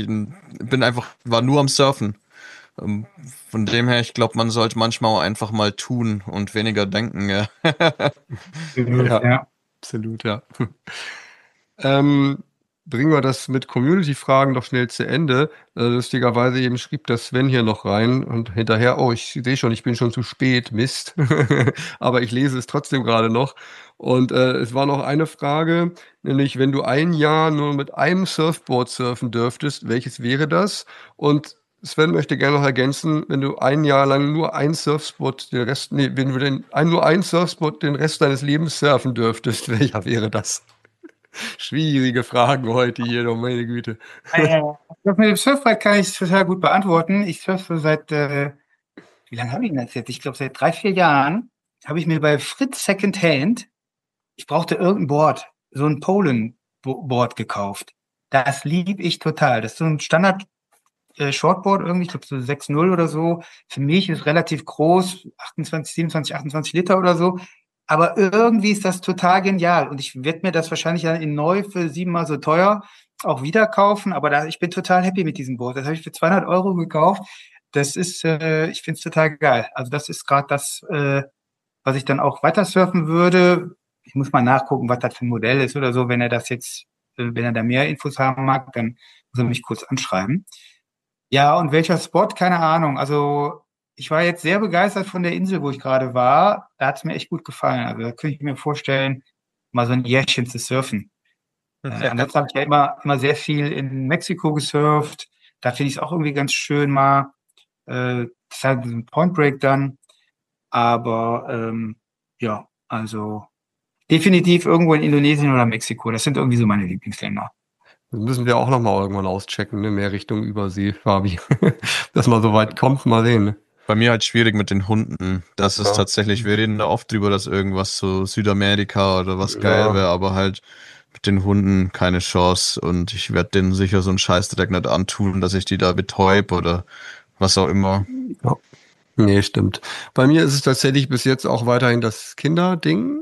War nur am Surfen. Ähm, Von dem her, ich glaube, man sollte manchmal auch einfach mal tun und weniger denken, ja. Absolut, Ja, ja. absolut, ja. Ähm, bringen wir das mit Community-Fragen doch schnell zu Ende. Lustigerweise eben schrieb der Sven hier noch rein und hinterher, oh, ich sehe schon, ich bin schon zu spät, Mist. Aber ich lese es trotzdem gerade noch. Und es war noch eine Frage, nämlich wenn du ein Jahr nur mit einem Surfboard surfen dürftest, welches wäre das? Und Sven möchte gerne noch ergänzen, wenn du ein Jahr lang nur ein Surfboard, wenn du nur ein Surfboard den Rest deines Lebens surfen dürftest, welcher wäre das? Schwierige Fragen heute hier, doch meine Güte. Das mit dem Surfbrett kann ich total gut beantworten. Ich surfe seit, wie lange habe ich denn das jetzt? Ich glaube, seit 3, 4 Jahren habe ich mir bei Fritz Secondhand, ich brauchte irgendein Board, so ein Polen-Board gekauft. Das liebe ich total. Das ist so ein Standard Shortboard irgendwie, ich glaube so 6,0 oder so. Für mich ist relativ groß, 28, 27, 28 Liter oder so. Aber irgendwie ist das total genial. Und ich werde mir das wahrscheinlich dann in neu für 7-mal so teuer auch wieder kaufen. Aber ich bin total happy mit diesem Board. Das habe ich für 200 Euro gekauft. Das ist, ich finde es total geil. Also das ist gerade das, was ich dann auch weiter surfen würde. Ich muss mal nachgucken, was das für ein Modell ist oder so. Wenn er das jetzt, wenn er da mehr Infos haben mag, dann muss er mich kurz anschreiben. Ja, und welcher Spot? Keine Ahnung. Also ich war jetzt sehr begeistert von der Insel, wo ich gerade war. Da hat es mir echt gut gefallen. Also da könnte ich mir vorstellen, mal so ein Jährchen zu surfen. Ansonsten habe ich ja immer sehr viel in Mexiko gesurft. Da finde ich es auch irgendwie ganz schön mal. Das ist halt ein Point Break dann. Aber ja, also definitiv irgendwo in Indonesien oder Mexiko. Das sind irgendwie so meine Lieblingsländer. Das müssen wir auch noch mal irgendwann auschecken, ne? Mehr Richtung Übersee, Fabi. Dass man so weit kommt, mal sehen. Ne? Bei mir halt schwierig mit den Hunden. Das ist Ja. tatsächlich, wir reden da oft drüber, dass irgendwas so Südamerika oder was geil Ja. wäre, aber halt mit den Hunden keine Chance und ich werde denen sicher so einen Scheißdreck nicht antun, dass ich die da betäub oder was auch immer. Ja. Nee, stimmt. Bei mir ist es tatsächlich bis jetzt auch weiterhin das Kinderding.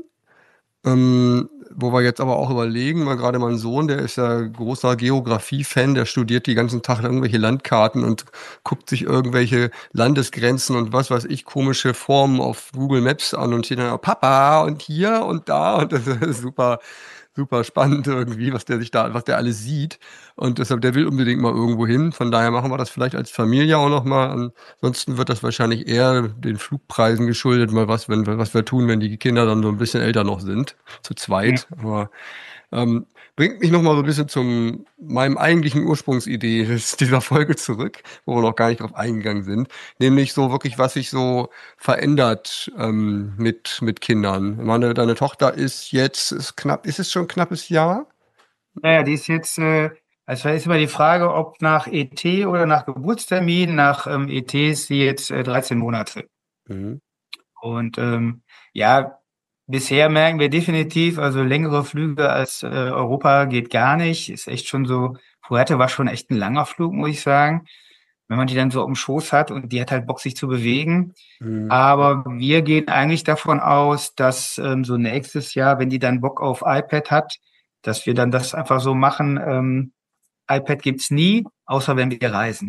Wo wir jetzt aber auch überlegen, weil gerade mein Sohn, der ist ja großer Geografie-Fan, der studiert die ganzen Tag irgendwelche Landkarten und guckt sich irgendwelche Landesgrenzen und was weiß ich, komische Formen auf Google Maps an und steht dann, Papa, und hier und da und das ist super, super spannend irgendwie, was der alles sieht. Und deshalb, der will unbedingt mal irgendwo hin. Von daher machen wir das vielleicht als Familie auch noch mal. Ansonsten wird das wahrscheinlich eher den Flugpreisen geschuldet, mal was wir tun, wenn die Kinder dann so ein bisschen älter noch sind, zu zweit. Aber bringt mich noch mal so ein bisschen zu meinem eigentlichen Ursprungsidee dieser Folge zurück, wo wir noch gar nicht drauf eingegangen sind. Nämlich so wirklich, was sich so verändert mit Kindern. Ich meine, deine Tochter ist es schon ein knappes Jahr? Naja, die ist jetzt, also ist immer die Frage, ob nach ET oder nach Geburtstermin. Nach ET ist sie jetzt 13 Monate. Mhm. Und ja, bisher merken wir definitiv, also längere Flüge als Europa geht gar nicht. Ist echt schon so, Fuerte war schon echt ein langer Flug, muss ich sagen. Wenn man die dann so am Schoß hat und die hat halt Bock, sich zu bewegen. Mhm. Aber wir gehen eigentlich davon aus, dass so nächstes Jahr, wenn die dann Bock auf iPad hat, dass wir dann das einfach so machen. iPad gibt's nie, außer wenn wir reisen.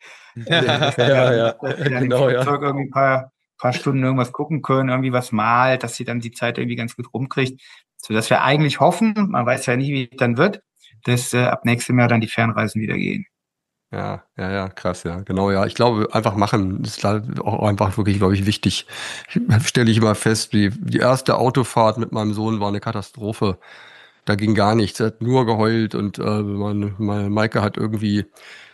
Dass wir dann im Genau, ja. Flugzeug irgendwie ein paar Stunden irgendwas gucken können, irgendwie was malt, dass sie dann die Zeit irgendwie ganz gut rumkriegt. Sodass wir eigentlich hoffen, man weiß ja nie, wie es dann wird, dass ab nächstem Jahr dann die Fernreisen wieder gehen. Ja, krass, ja, genau, ja. Ich glaube, einfach machen ist halt auch einfach wirklich, glaube ich, wichtig. Stelle ich immer fest, die erste Autofahrt mit meinem Sohn war eine Katastrophe. Da ging gar nichts. Er hat nur geheult und meine Maike hat irgendwie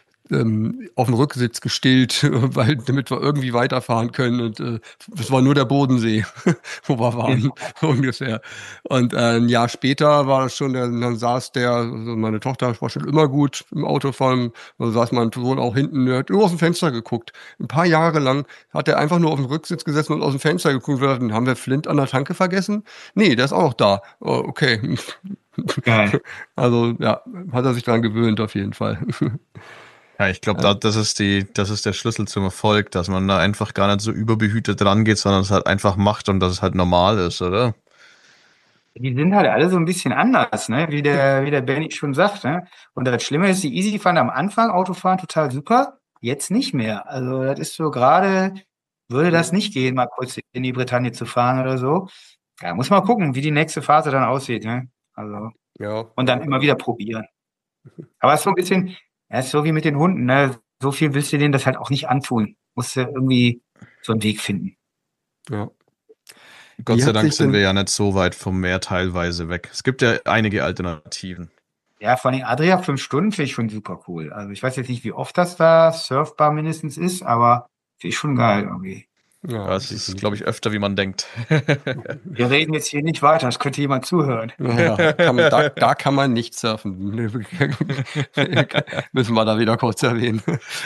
auf dem Rücksitz gestillt, damit wir irgendwie weiterfahren können. Und das war nur der Bodensee, wo wir waren, ungefähr. Und ein Jahr später war das schon, dann saß also meine Tochter war schon immer gut im Autofahren, da saß mein Sohn auch hinten, der hat nur aus dem Fenster geguckt. Ein paar Jahre lang hat er einfach nur auf dem Rücksitz gesessen und aus dem Fenster geguckt. Dann haben wir Flint an der Tanke vergessen? Nee, der ist auch noch da. Oh, okay. Geil. Also ja, hat er sich dran gewöhnt auf jeden Fall. Ja, ich glaube, das ist der Schlüssel zum Erfolg, dass man da einfach gar nicht so überbehütet rangeht, sondern es halt einfach macht und dass es halt normal ist, oder? Die sind halt alle so ein bisschen anders, ne? Wie der Benny schon sagt, ne? Und das Schlimme ist, die Easy fand am Anfang Autofahren total super, jetzt nicht mehr. Also das ist so gerade, würde das nicht gehen, mal kurz in die Bretagne zu fahren oder so. Ja, muss mal gucken, wie die nächste Phase dann aussieht, ne? Also, Ja. und dann immer wieder probieren. Aber es ist so ein bisschen, ja, ist so wie mit den Hunden, ne? So viel willst du denen das halt auch nicht antun. Musst du irgendwie so einen Weg finden. Ja. Gott Wie sei hat Dank sich sind wir denn, ja nicht so weit vom Meer teilweise weg. Es gibt ja einige Alternativen. Ja, vor allem Adria 5 Stunden finde ich schon super cool. Also ich weiß jetzt nicht, wie oft das da surfbar mindestens ist, aber finde ich schon geil irgendwie. Ja, ja, es ist, glaube ich, definitiv. öfter, wie man denkt. Wir reden jetzt hier nicht weiter, es könnte jemand zuhören. Ja, da kann man nicht surfen. Müssen wir da wieder kurz erwähnen.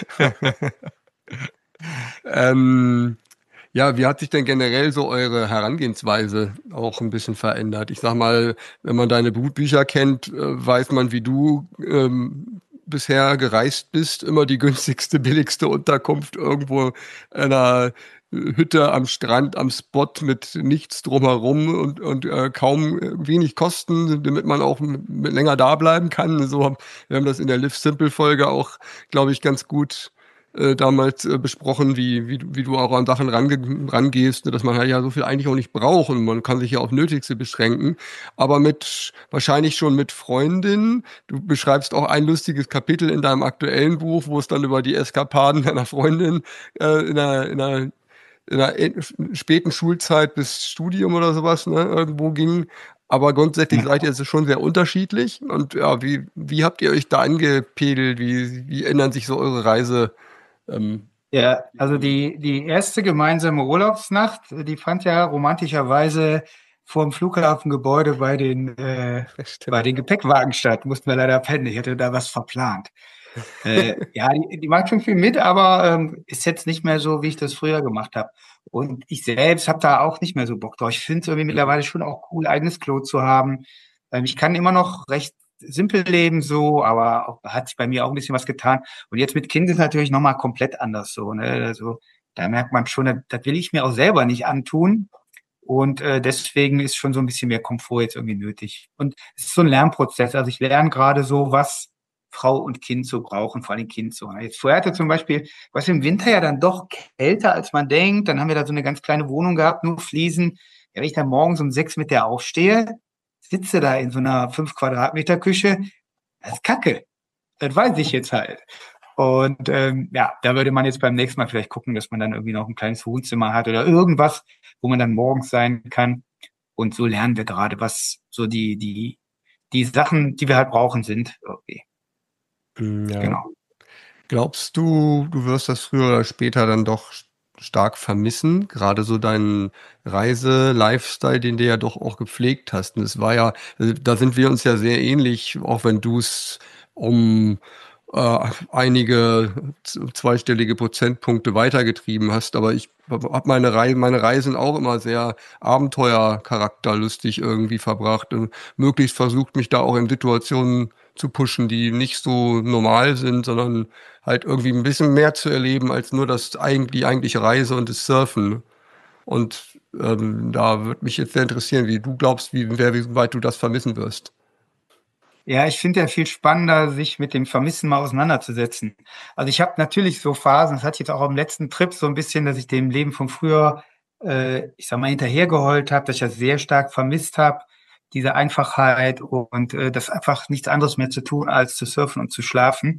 ähm, ja, wie hat sich denn generell so eure Herangehensweise auch ein bisschen verändert? Ich sag mal, wenn man deine Bücher kennt, weiß man, wie du bisher gereist bist, immer die günstigste, billigste Unterkunft irgendwo in einer Hütte am Strand, am Spot mit nichts drumherum und kaum wenig Kosten, damit man auch länger da bleiben kann. Wir haben das in der Live Simple Folge auch, glaube ich, ganz gut damals besprochen, wie du auch an Sachen rangehst, ne, dass man halt ja so viel eigentlich auch nicht braucht und man kann sich ja auf Nötigste beschränken. Aber wahrscheinlich schon mit Freundinnen. Du beschreibst auch ein lustiges Kapitel in deinem aktuellen Buch, wo es dann über die Eskapaden deiner Freundin in einer späten Schulzeit bis Studium oder sowas, ne, irgendwo ging. Aber grundsätzlich seid ihr jetzt schon sehr unterschiedlich. Und ja, wie habt ihr euch da angepedelt? Wie ändern sich so eure Reise? Ähm, Ja, also die erste gemeinsame Urlaubsnacht, die fand ja romantischerweise vor dem Flughafengebäude bei den Gepäckwagen statt. Mussten wir leider pennen. Ich hatte da was verplant. Ja, die macht schon viel mit, aber ist jetzt nicht mehr so, wie ich das früher gemacht habe. Und ich selbst habe da auch nicht mehr so Bock drauf. Ich finde es irgendwie mittlerweile schon auch cool, eigenes Klo zu haben. Ich kann immer noch recht simpel leben so, aber hat sich bei mir auch ein bisschen was getan. Und jetzt mit Kind ist natürlich nochmal komplett anders so, ne? Also da merkt man schon, das will ich mir auch selber nicht antun. Und deswegen ist schon so ein bisschen mehr Komfort jetzt irgendwie nötig. Und es ist so ein Lernprozess. Also ich lerne gerade so, was Frau und Kind so brauchen, vor allem Kind so. Jetzt vorher hatte zum Beispiel, was im Winter ja dann doch kälter, als man denkt. Dann haben wir da so eine ganz kleine Wohnung gehabt, nur Fliesen. Ja, wenn ich dann morgens um 6 mit der aufstehe, sitze da in so einer 5 Quadratmeter Küche, das ist Kacke. Das weiß ich jetzt halt. Und ja, da würde man jetzt beim nächsten Mal vielleicht gucken, dass man dann irgendwie noch ein kleines Wohnzimmer hat oder irgendwas, wo man dann morgens sein kann. Und so lernen wir gerade, was so die Sachen, die wir halt brauchen, sind. Okay, ja. genau. Glaubst du, du wirst das früher oder später dann doch stark vermissen? Gerade so deinen Reise-Lifestyle, den du ja doch auch gepflegt hast. Und es war ja, da sind wir uns ja sehr ähnlich, auch wenn du es um einige zweistellige Prozentpunkte weitergetrieben hast. Aber ich habe meine Reisen auch immer sehr abenteuercharakterlustig irgendwie verbracht und möglichst versucht, mich da auch in Situationen zu pushen, die nicht so normal sind, sondern halt irgendwie ein bisschen mehr zu erleben als nur die eigentliche Reise und das Surfen. Und da würde mich jetzt sehr interessieren, wie du glaubst, wie weit du das vermissen wirst. Ja, ich finde ja viel spannender, sich mit dem Vermissen mal auseinanderzusetzen. Also ich habe natürlich so Phasen, das hatte ich jetzt auch am letzten Trip so ein bisschen, dass ich dem Leben von früher, ich sag mal, hinterhergeheult habe, dass ich das sehr stark vermisst habe, diese Einfachheit und das einfach nichts anderes mehr zu tun, als zu surfen und zu schlafen.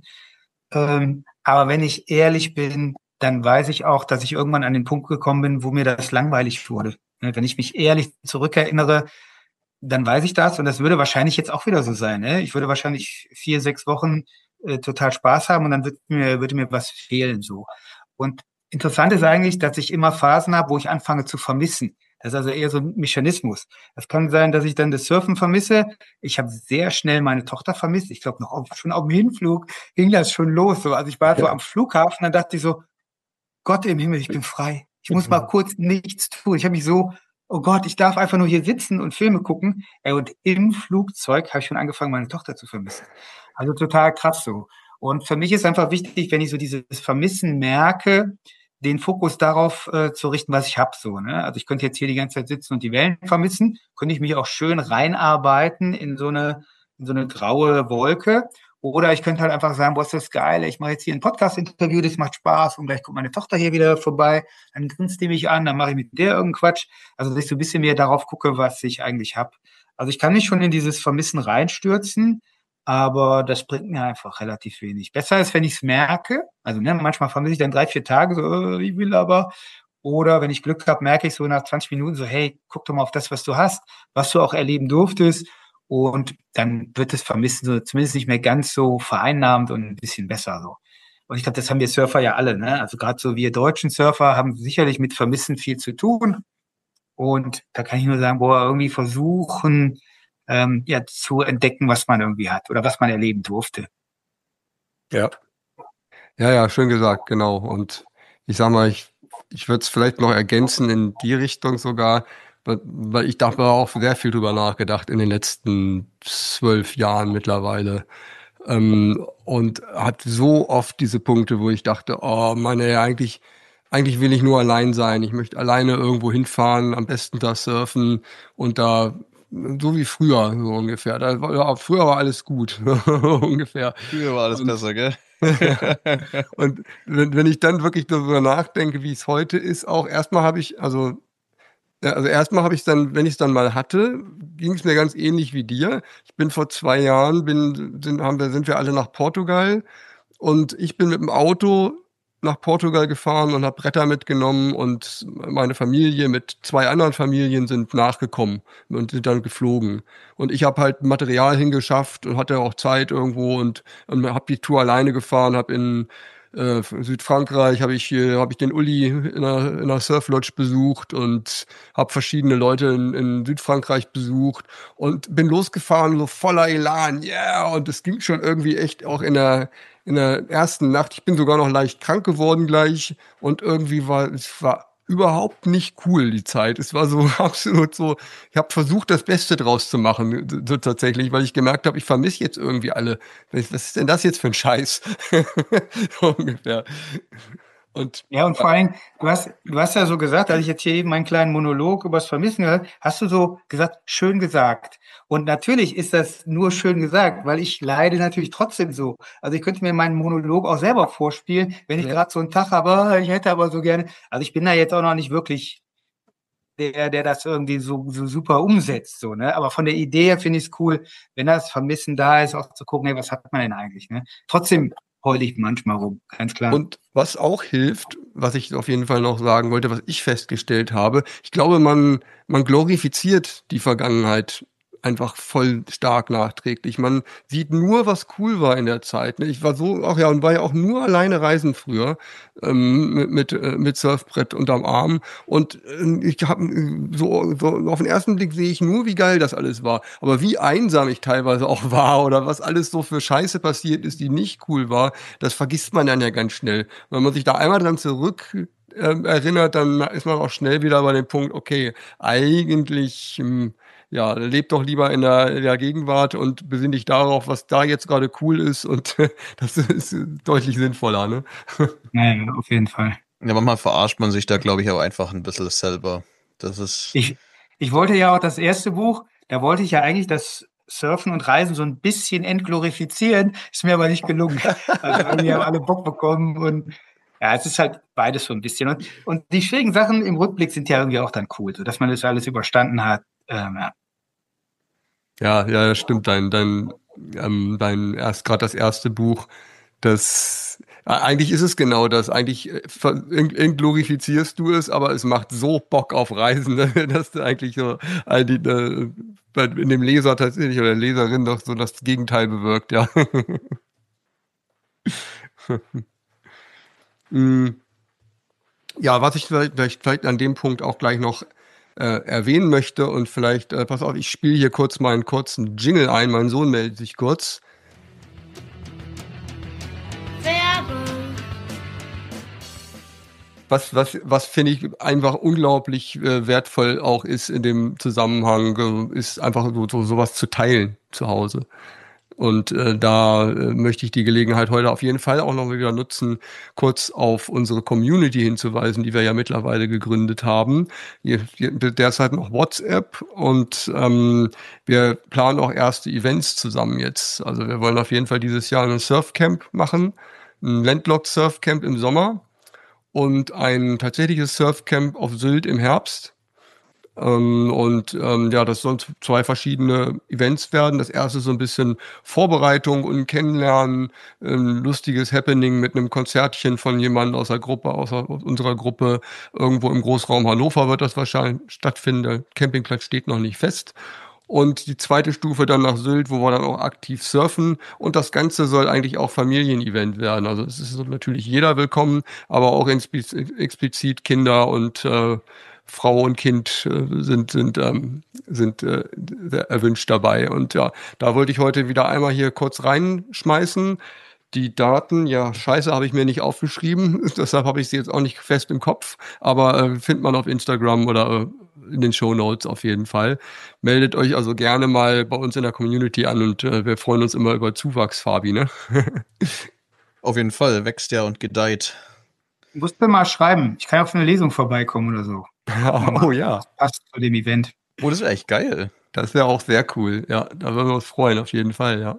Aber wenn ich ehrlich bin, dann weiß ich auch, dass ich irgendwann an den Punkt gekommen bin, wo mir das langweilig wurde. Ne, wenn ich mich ehrlich zurückerinnere, dann weiß ich das und das würde wahrscheinlich jetzt auch wieder so sein. Ne? Ich würde wahrscheinlich 4, 6 Wochen total Spaß haben und dann würde mir was fehlen so. Und interessant ist eigentlich, dass ich immer Phasen habe, wo ich anfange zu vermissen. Das ist also eher so ein Mechanismus. Das kann sein, dass ich dann das Surfen vermisse. Ich habe sehr schnell meine Tochter vermisst. Ich glaube, schon auf dem Hinflug ging das schon los. So. Also ich war so am Flughafen, dann dachte ich so, Gott im Himmel, ich bin frei. Ich muss mal kurz nichts tun. Ich habe mich so, oh Gott, ich darf einfach nur hier sitzen und Filme gucken. Ey, und im Flugzeug habe ich schon angefangen, meine Tochter zu vermissen. Also total krass so. Und für mich ist einfach wichtig, wenn ich so dieses Vermissen merke, den Fokus darauf zu richten, was ich habe so. Ne? Also ich könnte jetzt hier die ganze Zeit sitzen und die Wellen vermissen, könnte ich mich auch schön reinarbeiten in so eine graue Wolke. Oder ich könnte halt einfach sagen, boah, ist das geil, ich mache jetzt hier ein Podcast-Interview, das macht Spaß und gleich kommt meine Tochter hier wieder vorbei, dann grinst die mich an, dann mache ich mit der irgendeinen Quatsch. Also, dass ich so ein bisschen mehr darauf gucke, was ich eigentlich habe. Also, ich kann mich schon in dieses Vermissen reinstürzen, aber das bringt mir einfach relativ wenig. Besser ist, wenn ich es merke, also ne, manchmal vermisse ich dann 3, 4 Tage, so, ich will aber, oder wenn ich Glück habe, merke ich so nach 20 Minuten so, hey, guck doch mal auf das, was du hast, was du auch erleben durftest, und dann wird das Vermissen so zumindest nicht mehr ganz so vereinnahmend und ein bisschen besser so. Und ich glaube, das haben wir Surfer ja alle, ne? Also gerade so wir deutschen Surfer haben sicherlich mit Vermissen viel zu tun. Und da kann ich nur sagen, boah, irgendwie versuchen, ja, zu entdecken, was man irgendwie hat oder was man erleben durfte. Ja. Ja, schön gesagt, genau. Und ich sag mal, ich würde es vielleicht noch ergänzen in die Richtung sogar, weil ich da habe auch sehr viel drüber nachgedacht in den letzten 12 Jahren mittlerweile. Und hatte so oft diese Punkte, wo ich dachte, oh Mann, ey, eigentlich will ich nur allein sein. Ich möchte alleine irgendwo hinfahren, am besten da surfen und da, so wie früher, so ungefähr. Früher war alles gut, ungefähr. Früher war alles besser, gell? Und wenn ich dann wirklich darüber nachdenke, wie es heute ist, auch erstmal habe ich, also erstmal habe ich dann, wenn ich es dann mal hatte, ging es mir ganz ähnlich wie dir. Ich bin vor 2 Jahren, sind wir alle nach Portugal und ich bin mit dem Auto nach Portugal gefahren und habe Bretter mitgenommen und meine Familie mit 2 anderen Familien sind nachgekommen und sind dann geflogen. Und ich habe halt Material hingeschafft und hatte auch Zeit irgendwo und habe die Tour alleine gefahren, habe in Südfrankreich habe ich den Uli in einer Surflodge besucht und habe verschiedene Leute in Südfrankreich besucht und bin losgefahren so voller Elan, yeah, und es ging schon irgendwie echt auch in der ersten Nacht. Ich bin sogar noch leicht krank geworden gleich und irgendwie es war überhaupt nicht cool, die Zeit. Es war so absolut so, ich habe versucht, das Beste draus zu machen, so tatsächlich, weil ich gemerkt habe, ich vermisse jetzt irgendwie alle. Was ist denn das jetzt für ein Scheiß? So ungefähr. Und Ja, und vor allem, du hast ja so gesagt, als ich jetzt hier eben meinen kleinen Monolog über das Vermissen gehört, hast du so gesagt, schön gesagt. Und natürlich ist das nur schön gesagt, weil ich leide natürlich trotzdem so. Also ich könnte mir meinen Monolog auch selber vorspielen, wenn ich ja, gerade so einen Tag habe, ah, ich hätte aber so gerne. Also ich bin da jetzt auch noch nicht wirklich der das irgendwie so super umsetzt, so, ne? Aber von der Idee her finde ich es cool, wenn das Vermissen da ist, auch zu gucken, hey, was hat man denn eigentlich, ne? Trotzdem heule ich manchmal rum, ganz klar. und was auch hilft, was ich auf jeden Fall noch sagen wollte, was ich festgestellt habe, ich glaube, man glorifiziert die Vergangenheit einfach voll stark nachträglich. Man sieht nur, was cool war in der Zeit. Ne? Ich war so, ach ja, und war ja auch nur alleine reisen früher, mit Surfbrett unterm Arm. Und ich habe so auf den ersten Blick sehe ich nur, wie geil das alles war. Aber wie einsam ich teilweise auch war oder was alles so für Scheiße passiert ist, die nicht cool war, das vergisst man dann ja ganz schnell. Wenn man sich da einmal dran zurück erinnert, dann ist man auch schnell wieder bei dem Punkt, okay, eigentlich, ja, lebt doch lieber in der Gegenwart und besinn dich darauf, was da jetzt gerade cool ist und das ist deutlich sinnvoller, ne? Naja, auf jeden Fall. Ja, manchmal verarscht man sich da, glaube ich, auch einfach ein bisschen selber. Das ist. Ich, ich wollte ja auch das erste Buch, da wollte ich ja eigentlich das Surfen und Reisen so ein bisschen entglorifizieren, ist mir aber nicht gelungen. Also irgendwie haben alle Bock bekommen und ja, es ist halt beides so ein bisschen. Und die schwierigen Sachen im Rückblick sind ja irgendwie auch dann cool, so dass man das alles überstanden hat. Ja. Ja, das stimmt. Gerade das erste Buch, eigentlich ist es genau das. Eigentlich glorifizierst du es, aber es macht so Bock auf Reisen, ne, dass du eigentlich so in dem Leser tatsächlich oder der Leserin doch so das Gegenteil bewirkt, ja. Mm, Ja, was ich vielleicht an dem Punkt auch gleich noch erwähnen möchte und vielleicht, pass auf, ich spiele hier kurz mal einen kurzen Jingle ein. Mein Sohn meldet sich kurz. Werbung. Was finde ich einfach unglaublich wertvoll auch ist in dem Zusammenhang, ist einfach sowas zu teilen zu Hause. Und da möchte ich die Gelegenheit heute auf jeden Fall auch noch wieder nutzen, kurz auf unsere Community hinzuweisen, die wir ja mittlerweile gegründet haben. Derzeit noch WhatsApp und wir planen auch erste Events zusammen jetzt. Also wir wollen auf jeden Fall dieses Jahr ein Surfcamp machen, ein Landlocked Surfcamp im Sommer und ein tatsächliches Surfcamp auf Sylt im Herbst. Das sollen zwei verschiedene Events werden. Das erste ist so ein bisschen Vorbereitung und Kennenlernen, ein lustiges Happening mit einem Konzertchen von jemandem aus unserer Gruppe. Irgendwo im Großraum Hannover wird das wahrscheinlich stattfinden. Der Campingplatz steht noch nicht fest. Und die zweite Stufe dann nach Sylt, wo wir dann auch aktiv surfen. Und das Ganze soll eigentlich auch Familienevent werden. Also es ist natürlich jeder willkommen, aber auch explizit Kinder und Frau und Kind sind erwünscht dabei. Und ja, da wollte ich heute wieder einmal hier kurz reinschmeißen. Die Daten, ja, scheiße, habe ich mir nicht aufgeschrieben. Deshalb habe ich sie jetzt auch nicht fest im Kopf. Aber findet man auf Instagram oder in den Shownotes auf jeden Fall. Meldet euch also gerne mal bei uns in der Community an und wir freuen uns immer über Zuwachs, Fabi, ne? Auf jeden Fall, wächst ja und gedeiht. Musst du mal schreiben. Ich kann auf eine Lesung vorbeikommen oder so. Oh ja. Das passt zu dem Event. Oh, das ist echt geil. Das wäre auch sehr cool. Ja, da würden wir uns freuen, auf jeden Fall, ja.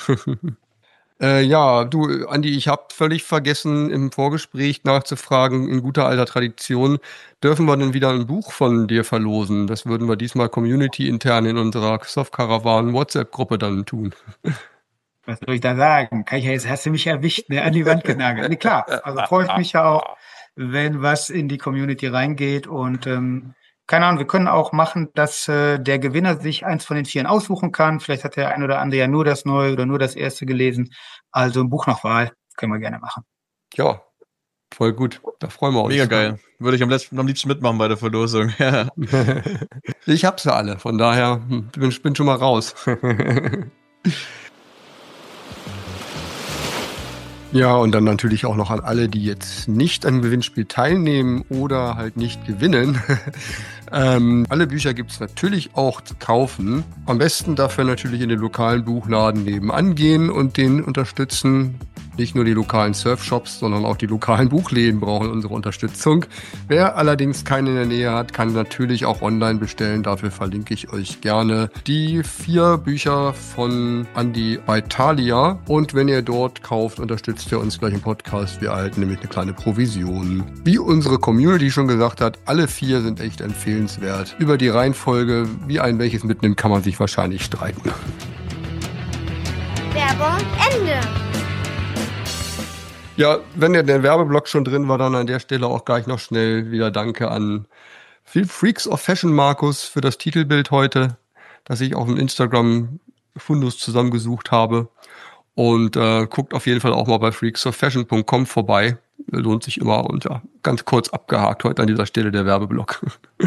Ja, du, Andi, ich habe völlig vergessen, im Vorgespräch nachzufragen, in guter alter Tradition, dürfen wir denn wieder ein Buch von dir verlosen? Das würden wir diesmal community-intern in unserer Soft-Caravan-WhatsApp-Gruppe dann tun. Was soll ich da sagen? Jetzt hast du mich erwischt, ne, an die Wand genagelt. Nee, klar, also freue ich mich ja auch, wenn was in die Community reingeht und keine Ahnung, wir können auch machen, dass der Gewinner sich eins von den 4 aussuchen kann. Vielleicht hat der ein oder andere ja nur das Neue oder nur das Erste gelesen. Also ein Buch nach Wahl können wir gerne machen. Ja, voll gut. Da freuen wir uns. Mega geil. Würde ich am liebsten mitmachen bei der Verlosung. Ich hab's ja alle, von daher bin schon mal raus. Ja, und dann natürlich auch noch an alle, die jetzt nicht am Gewinnspiel teilnehmen oder halt nicht gewinnen. Alle Bücher gibt's natürlich auch zu kaufen. Am besten dafür natürlich in den lokalen Buchladen nebenan gehen und den unterstützen. Nicht nur die lokalen Surfshops, sondern auch die lokalen Buchläden brauchen unsere Unterstützung. Wer allerdings keinen in der Nähe hat, kann natürlich auch online bestellen. Dafür verlinke ich euch gerne die 4 Bücher von Andi bei Thalia. Und wenn ihr dort kauft, unterstützt ihr uns gleich im Podcast. Wir erhalten nämlich eine kleine Provision. Wie unsere Community schon gesagt hat, alle 4 sind echt empfehlenswert. Über die Reihenfolge, wie ein welches mitnimmt, kann man sich wahrscheinlich streiten. Werbung Ende. Ja, wenn der Werbeblock schon drin war, dann an der Stelle auch gleich noch schnell wieder Danke an Freaks of Fashion Markus für das Titelbild heute, das ich auf dem Instagram-Fundus zusammengesucht habe. Und guckt auf jeden Fall auch mal bei freaksoffashion.com vorbei. Lohnt sich immer und ja, ganz kurz abgehakt heute an dieser Stelle der Werbeblock.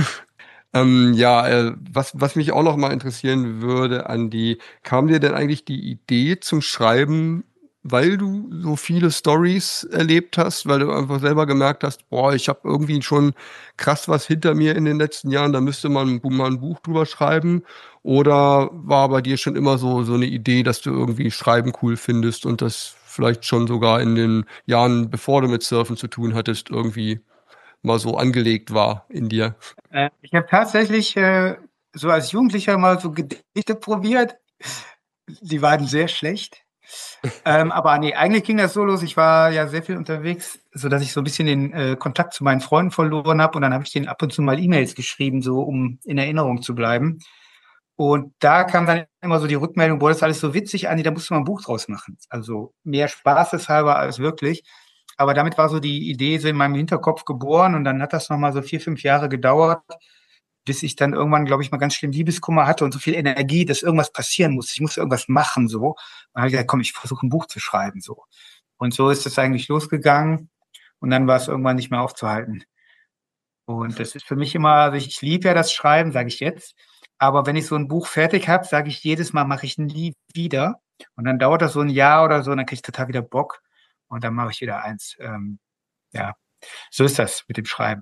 Was mich auch noch mal interessieren würde, Andi, kam dir denn eigentlich die Idee zum Schreiben, weil du so viele Stories erlebt hast, weil du einfach selber gemerkt hast, boah, ich habe irgendwie schon krass was hinter mir in den letzten Jahren, da müsste man mal ein Buch drüber schreiben? Oder war bei dir schon immer so eine Idee, dass du irgendwie Schreiben cool findest und das vielleicht schon sogar in den Jahren, bevor du mit Surfen zu tun hattest, irgendwie mal so angelegt war in dir? Ich habe tatsächlich so als Jugendlicher mal so Gedichte probiert. Die waren sehr schlecht. Aber nee, eigentlich ging das so los. Ich war ja sehr viel unterwegs, sodass ich so ein bisschen den Kontakt zu meinen Freunden verloren habe. Und dann habe ich denen ab und zu mal E-Mails geschrieben, so um in Erinnerung zu bleiben. Und da kam dann immer so die Rückmeldung, boah, das ist alles so witzig, Andi, da musst du mal ein Buch draus machen. Also mehr spaßeshalber als wirklich. Aber damit war so die Idee so in meinem Hinterkopf geboren. Und dann hat das nochmal so 4, 5 Jahre gedauert, bis ich dann irgendwann, glaube ich, mal ganz schlimm Liebeskummer hatte und so viel Energie, dass irgendwas passieren muss. Ich musste irgendwas machen, so. Und dann habe ich gesagt, komm, ich versuche ein Buch zu schreiben, so. Und so ist es eigentlich losgegangen. Und dann war es irgendwann nicht mehr aufzuhalten. Und das ist für mich immer, also ich liebe ja das Schreiben, sage ich jetzt. Aber wenn ich so ein Buch fertig habe, sage ich jedes Mal, mache ich nie wieder. Und dann dauert das so ein Jahr oder so, und dann kriege ich total wieder Bock. Und dann mache ich wieder eins. Ja, so ist das mit dem Schreiben.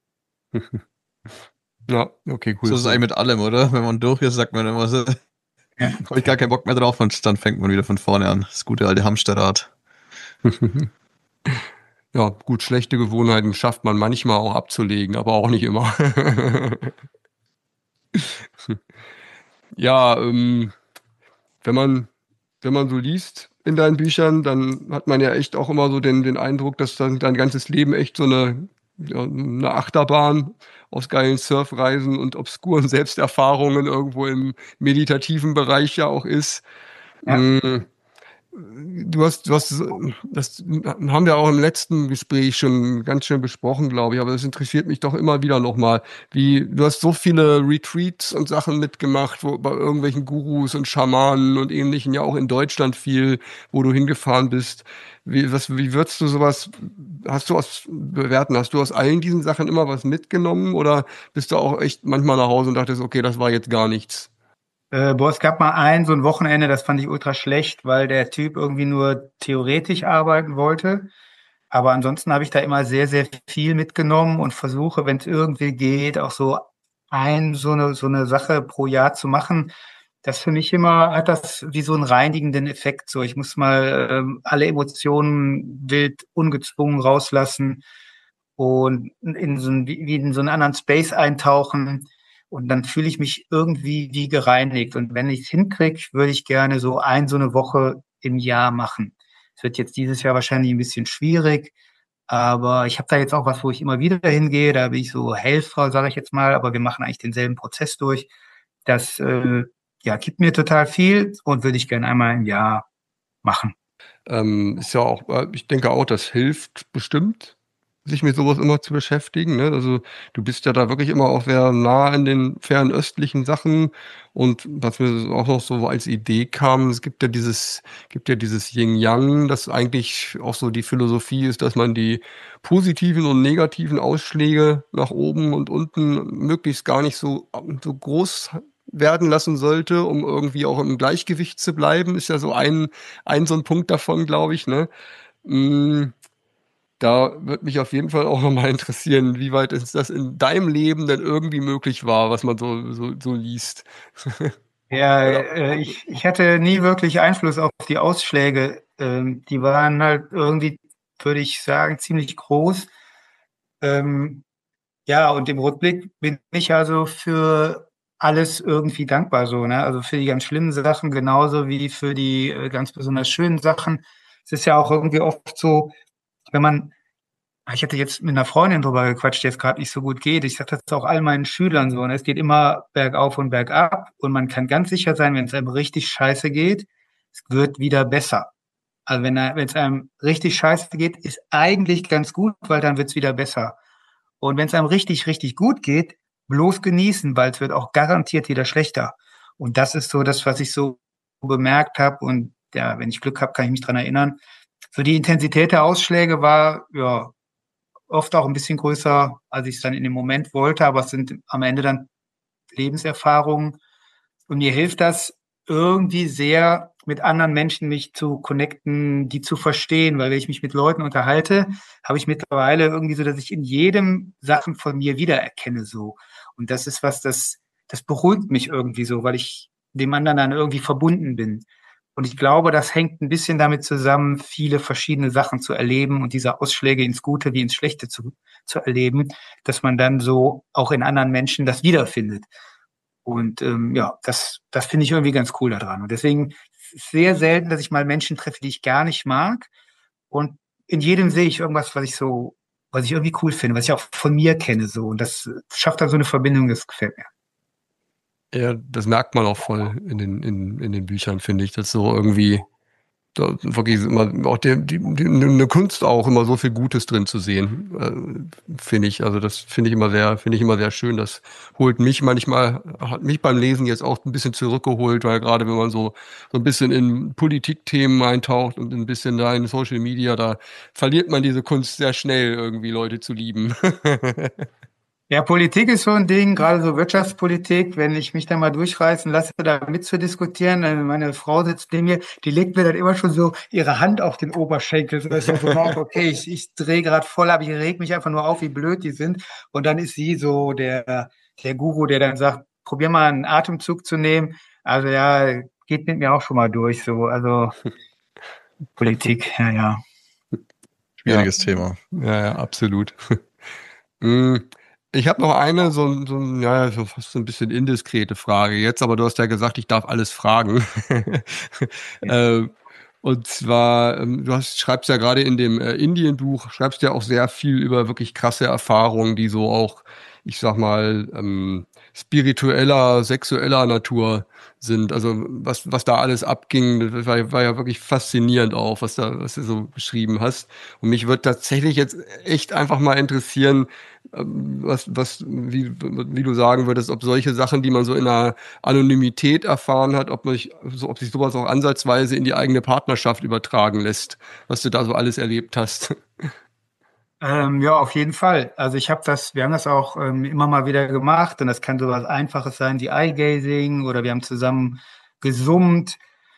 Ja, okay, cool. So ist es eigentlich mit allem, oder? Wenn man durch ist, sagt man immer so, Ja. habe ich gar keinen Bock mehr drauf und dann fängt man wieder von vorne an. Das gute alte Hamsterrad. Ja, gut, schlechte Gewohnheiten schafft man manchmal auch abzulegen, aber auch nicht immer. Ja, wenn man so liest in deinen Büchern, dann hat man ja echt auch immer so den Eindruck, dass dann dein ganzes Leben echt so eine ja, eine Achterbahn aus geilen Surfreisen und obskuren Selbsterfahrungen irgendwo im meditativen Bereich ja auch ist. Ja. Das haben wir auch im letzten Gespräch schon ganz schön besprochen, glaube ich, aber das interessiert mich doch immer wieder nochmal. Du hast so viele Retreats und Sachen mitgemacht, wo bei irgendwelchen Gurus und Schamanen und Ähnlichen, ja auch in Deutschland viel, wo du hingefahren bist. Wie würdest du sowas, hast du aus allen diesen Sachen immer was mitgenommen oder bist du auch echt manchmal nach Hause und dachtest, okay, das war jetzt gar nichts? Es gab mal so ein Wochenende, das fand ich ultra schlecht, weil der Typ irgendwie nur theoretisch arbeiten wollte. Aber ansonsten habe ich da immer sehr, sehr viel mitgenommen und versuche, wenn es irgendwie geht, auch so eine Sache pro Jahr zu machen. Das für mich immer hat das wie so einen reinigenden Effekt. So, ich muss mal alle Emotionen wild ungezwungen rauslassen und wie in so einen anderen Space eintauchen. Und dann fühle ich mich irgendwie wie gereinigt. Und wenn ich es hinkriege, würde ich gerne so eine Woche im Jahr machen. Es wird jetzt dieses Jahr wahrscheinlich ein bisschen schwierig, aber ich habe da jetzt auch was, wo ich immer wieder hingehe. Da bin ich so Helfer, sage ich jetzt mal, aber wir machen eigentlich denselben Prozess durch. Das ja, gibt mir total viel und würde ich gerne einmal im Jahr machen. Ist ja auch, ich denke auch, das hilft bestimmt, sich mit sowas immer zu beschäftigen. Ne? Also du bist ja da wirklich immer auch sehr nah in den fernöstlichen Sachen. Und was mir auch noch so als Idee kam, gibt ja dieses Yin-Yang, das eigentlich auch so die Philosophie ist, dass man die positiven und negativen Ausschläge nach oben und unten möglichst gar nicht so groß werden lassen sollte, um irgendwie auch im Gleichgewicht zu bleiben, ist ja so ein so ein Punkt davon, glaube ich, ne? Mm, Da würde mich auf jeden Fall auch nochmal interessieren, wie weit ist das in deinem Leben denn irgendwie möglich war, was man so liest. Ja, Oder, ich hatte nie wirklich Einfluss auf die Ausschläge. Die waren halt irgendwie, würde ich sagen, ziemlich groß. Ähm, ja, und im Rückblick bin ich also für alles irgendwie dankbar so, ne? Also für die ganz schlimmen Sachen genauso wie für die ganz besonders schönen Sachen. Es ist ja auch irgendwie oft so, wenn man ich hatte jetzt mit einer Freundin drüber gequatscht, der es gerade nicht so gut geht. Ich sage das auch all meinen Schülern so. Und es geht immer bergauf und bergab. Und man kann ganz sicher sein, wenn es einem richtig scheiße geht, es wird wieder besser. Also wenn es einem richtig scheiße geht, ist eigentlich ganz gut, weil dann wird es wieder besser. Und wenn es einem richtig, richtig gut geht, bloß genießen, weil es wird auch garantiert wieder schlechter. Und das ist so das, was ich so bemerkt habe. Und ja, wenn ich Glück habe, kann ich mich dran erinnern. So die Intensität der Ausschläge war, ja, oft auch ein bisschen größer, als ich es dann in dem Moment wollte, aber es sind am Ende dann Lebenserfahrungen. Und mir hilft das irgendwie sehr, mit anderen Menschen mich zu connecten, die zu verstehen, weil wenn ich mich mit Leuten unterhalte, habe ich mittlerweile irgendwie so, dass ich in jedem Sachen von mir wiedererkenne so. Und das ist das beruhigt mich irgendwie so, weil ich dem anderen dann irgendwie verbunden bin. Und ich glaube, das hängt ein bisschen damit zusammen, viele verschiedene Sachen zu erleben und diese Ausschläge ins Gute wie ins Schlechte zu erleben, dass man dann so auch in anderen Menschen das wiederfindet. Und ja, das finde ich irgendwie ganz cool daran. Und deswegen ist es sehr selten, dass ich mal Menschen treffe, die ich gar nicht mag. Und in jedem sehe ich irgendwas, was ich irgendwie cool finde, was ich auch von mir kenne. So. Und das schafft dann so eine Verbindung, das gefällt mir. ja, das merkt man auch voll in den Büchern, finde ich, dass so irgendwie da wirklich immer auch eine Kunst auch immer so viel Gutes drin zu sehen, finde ich. Also das finde ich immer sehr schön. Das hat mich beim Lesen jetzt auch ein bisschen zurückgeholt, weil gerade wenn man so ein bisschen in Politikthemen eintaucht und ein bisschen da in Social Media, da verliert man diese Kunst sehr schnell, irgendwie Leute zu lieben. Ja, Politik ist so ein Ding, gerade so Wirtschaftspolitik, wenn ich mich da mal durchreißen lasse, da mitzudiskutieren. Meine Frau sitzt neben mir, die legt mir dann immer schon so ihre Hand auf den Oberschenkel, sodass ich so merke, okay, ich drehe gerade voll ab, ich reg mich einfach nur auf, wie blöd die sind. Und dann ist sie so der Guru, der dann sagt, probier mal einen Atemzug zu nehmen. Also ja, geht mit mir auch schon mal durch, so, also Politik, ja, ja. Schwieriges Thema. Ja, absolut. Mm, Ich habe noch eine, ja, so fast so ein bisschen indiskrete Frage jetzt, aber du hast ja gesagt, ich darf alles fragen. äh, Und zwar, schreibst ja gerade in dem Indien-Buch, schreibst ja auch sehr viel über wirklich krasse Erfahrungen, die so auch, ich sag mal, spiritueller, sexueller Natur sind. Also was da alles abging, das war ja wirklich faszinierend auch, was du so beschrieben hast. Und mich würde tatsächlich jetzt echt einfach mal interessieren, wie du sagen würdest, ob solche Sachen, die man so in einer Anonymität erfahren hat, ob sich sowas auch ansatzweise in die eigene Partnerschaft übertragen lässt, was du da so alles erlebt hast. Ja, auf jeden Fall. Also wir haben das auch immer mal wieder gemacht und das kann so was Einfaches sein wie Eye-Gazing oder wir haben zusammen gesummt.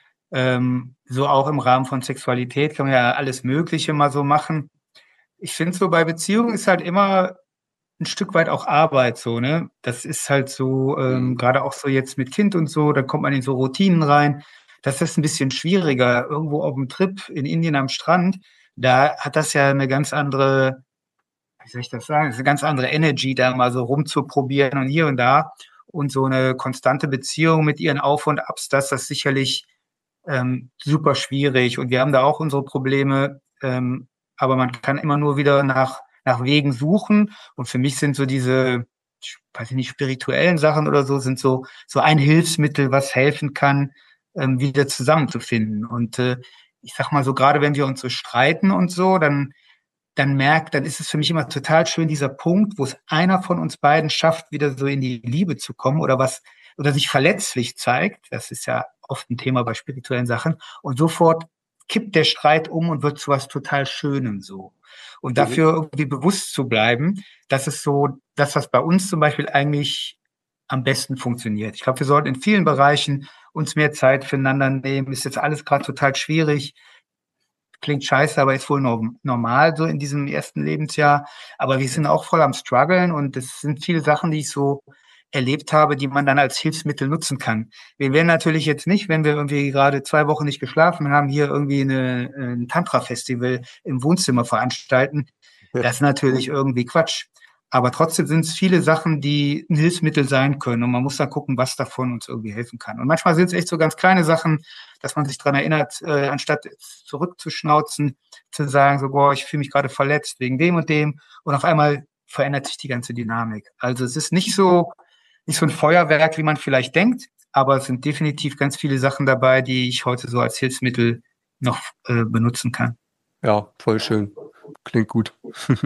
So auch im Rahmen von Sexualität kann man ja alles Mögliche mal so machen. Ich finde so bei Beziehungen ist halt immer ein Stück weit auch Arbeit so, ne? Das ist halt so, gerade auch so jetzt mit Kind und so, da kommt man in so Routinen rein. Das ist ein bisschen schwieriger. Irgendwo auf dem Trip in Indien am Strand, da hat das ja eine ganz andere, wie soll ich das sagen, das ist eine ganz andere Energy, da mal so rumzuprobieren und hier und da. Und so eine konstante Beziehung mit ihren Auf und Abs, das ist sicherlich super schwierig. Und wir haben da auch unsere Probleme, aber man kann immer nur wieder nach Wegen suchen. Und für mich sind so diese, weiß ich nicht, spirituellen Sachen oder so, sind so ein Hilfsmittel, was helfen kann, wieder zusammenzufinden. Und ich sag mal so, gerade wenn wir uns so streiten und so, dann ist es für mich immer total schön, dieser Punkt, wo es einer von uns beiden schafft, wieder so in die Liebe zu kommen oder sich verletzlich zeigt. Das ist ja oft ein Thema bei spirituellen Sachen. Und sofort kippt der Streit um und wird zu was total Schönem so. Und dafür irgendwie bewusst zu bleiben, das ist so das, was bei uns zum Beispiel eigentlich am besten funktioniert. Ich glaube, wir sollten in vielen Bereichen uns mehr Zeit füreinander nehmen. Ist jetzt alles gerade total schwierig. Klingt scheiße, aber ist wohl normal so in diesem ersten Lebensjahr. Aber wir sind auch voll am Struggeln und es sind viele Sachen, die ich so erlebt habe, die man dann als Hilfsmittel nutzen kann. Wir werden natürlich jetzt nicht, wenn wir irgendwie gerade 2 Wochen nicht geschlafen haben, hier irgendwie ein Tantra-Festival im Wohnzimmer veranstalten. Das ist natürlich irgendwie Quatsch. Aber trotzdem sind es viele Sachen, die ein Hilfsmittel sein können. Und man muss dann gucken, was davon uns irgendwie helfen kann. Und manchmal sind es echt so ganz kleine Sachen, dass man sich dran erinnert, anstatt zurückzuschnauzen, zu sagen, so, boah, ich fühle mich gerade verletzt wegen dem und dem. Und auf einmal verändert sich die ganze Dynamik. Also es ist nicht so ein Feuerwerk, wie man vielleicht denkt, aber es sind definitiv ganz viele Sachen dabei, die ich heute so als Hilfsmittel noch benutzen kann. Ja, voll schön. Klingt gut.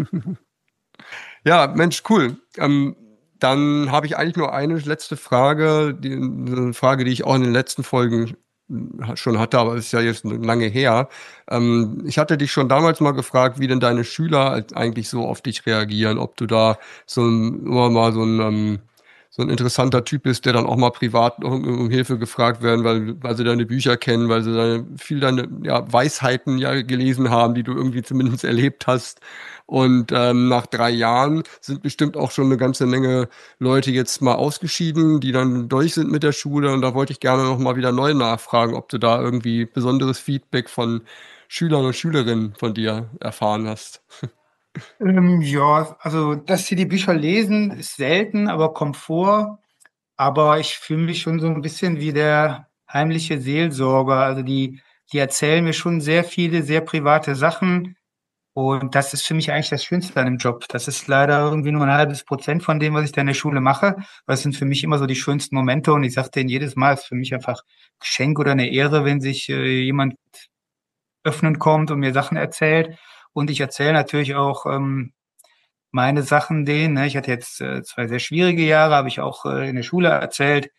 Ja, Mensch, cool. Dann habe ich eigentlich nur eine letzte Frage, eine Frage, die ich auch in den letzten Folgen schon hatte, aber ist ja jetzt lange her. Ich hatte dich schon damals mal gefragt, wie denn deine Schüler eigentlich so auf dich reagieren, ob du da immer mal so ein interessanter Typ bist, der dann auch mal privat um Hilfe gefragt werden, weil sie deine Bücher kennen, weil sie deine Weisheiten ja gelesen haben, die du irgendwie zumindest erlebt hast. Und nach 3 Jahren sind bestimmt auch schon eine ganze Menge Leute jetzt mal ausgeschieden, die dann durch sind mit der Schule. Und da wollte ich gerne noch mal wieder neu nachfragen, ob du da irgendwie besonderes Feedback von Schülern und Schülerinnen von dir erfahren hast. Ja, also, dass sie die Bücher lesen, ist selten, aber kommt vor. Aber ich fühle mich schon so ein bisschen wie der heimliche Seelsorger. Also die erzählen mir schon sehr viele, sehr private Sachen. Und das ist für mich eigentlich das Schönste an dem Job. Das ist leider irgendwie nur ein halbes Prozent von dem, was ich da in der Schule mache. Das sind für mich immer so die schönsten Momente. Und ich sage denen jedes Mal, es ist für mich einfach Geschenk oder eine Ehre, wenn sich jemand öffnen kommt und mir Sachen erzählt. Und ich erzähle natürlich auch meine Sachen denen. Ne? Ich hatte jetzt 2 sehr schwierige Jahre, habe ich auch in der Schule erzählt.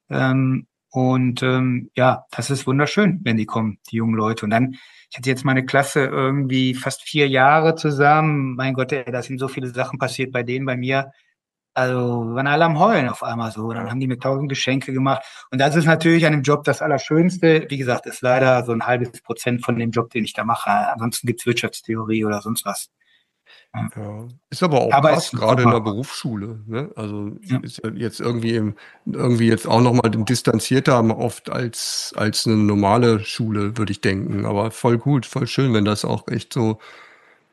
Ja, das ist wunderschön, wenn die kommen, die jungen Leute. Und dann, ich hatte jetzt meine Klasse irgendwie fast 4 Jahre zusammen. Mein Gott, ey, da sind so viele Sachen passiert bei denen, bei mir. Also waren alle am Heulen auf einmal so. Dann haben die mir 1000 Geschenke gemacht. Und das ist natürlich an dem Job das Allerschönste. Wie gesagt, ist leider so ein halbes Prozent von dem Job, den ich da mache. Ansonsten gibt's Wirtschaftstheorie oder sonst was. Ja. Ja. Ist aber auch Aber krass, es ist gerade in der super. Berufsschule, ne? Also Ja. ist ja jetzt irgendwie jetzt auch nochmal distanzierter oft als eine normale Schule, würde ich denken. Aber voll gut, voll schön, wenn das auch echt so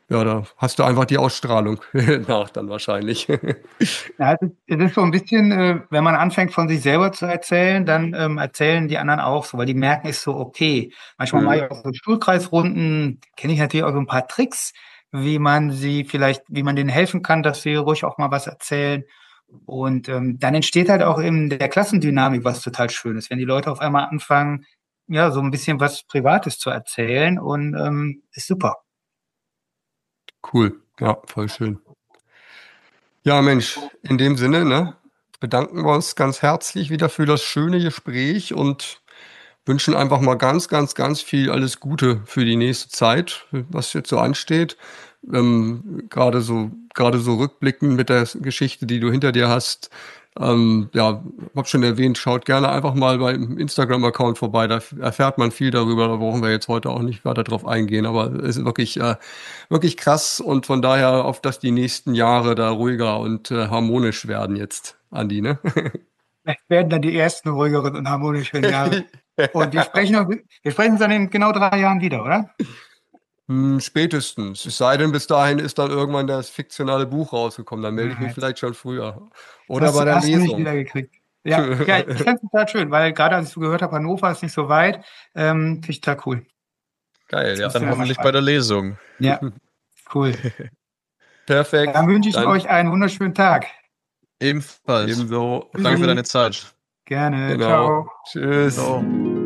ja, da hast du einfach die Ausstrahlung nach dann wahrscheinlich. Ja, es ist so ein bisschen, wenn man anfängt von sich selber zu erzählen, dann erzählen die anderen auch so, weil die merken, ist so okay. Manchmal mache ich auch so Stuhlkreisrunden, kenne ich natürlich auch so ein paar Tricks, wie man denen helfen kann, dass sie ruhig auch mal was erzählen. Und dann entsteht halt auch in der Klassendynamik was total Schönes, wenn die Leute auf einmal anfangen, ja, so ein bisschen was Privates zu erzählen und ist super. Cool, ja, voll schön. Ja, Mensch, in dem Sinne, ne, bedanken wir uns ganz herzlich wieder für das schöne Gespräch und wünschen einfach mal ganz, ganz, ganz viel alles Gute für die nächste Zeit, was jetzt so ansteht. Gerade so rückblickend mit der Geschichte, die du hinter dir hast. Ja, hab schon erwähnt, schaut gerne einfach mal beim Instagram-Account vorbei, da erfährt man viel darüber, da brauchen wir jetzt heute auch nicht weiter drauf eingehen, aber es ist wirklich, wirklich krass und von daher auf, dass die nächsten Jahre da ruhiger und harmonisch werden jetzt, Andi, ne? Vielleicht werden dann die ersten ruhigeren und harmonischen Jahre. Und wir sprechen uns dann in genau 3 Jahren wieder, oder? Spätestens. Es sei denn, bis dahin ist dann irgendwann das fiktionale Buch rausgekommen. Dann melde ich mich Jetzt vielleicht schon früher. Oder bei hast der du mich Lesung. wieder gekriegt. Ja, ich fand es total schön, weil gerade als ich so gehört habe, Hannover ist nicht so weit, finde ich total cool. Geil, ja. Dann hoffentlich bei der Lesung. Ja, cool. Perfekt. Dann wünsche ich euch einen wunderschönen Tag. Ebenfalls. Ebenso. Danke für deine Zeit. Gerne. Genau. Ciao. Tschüss. Ciao.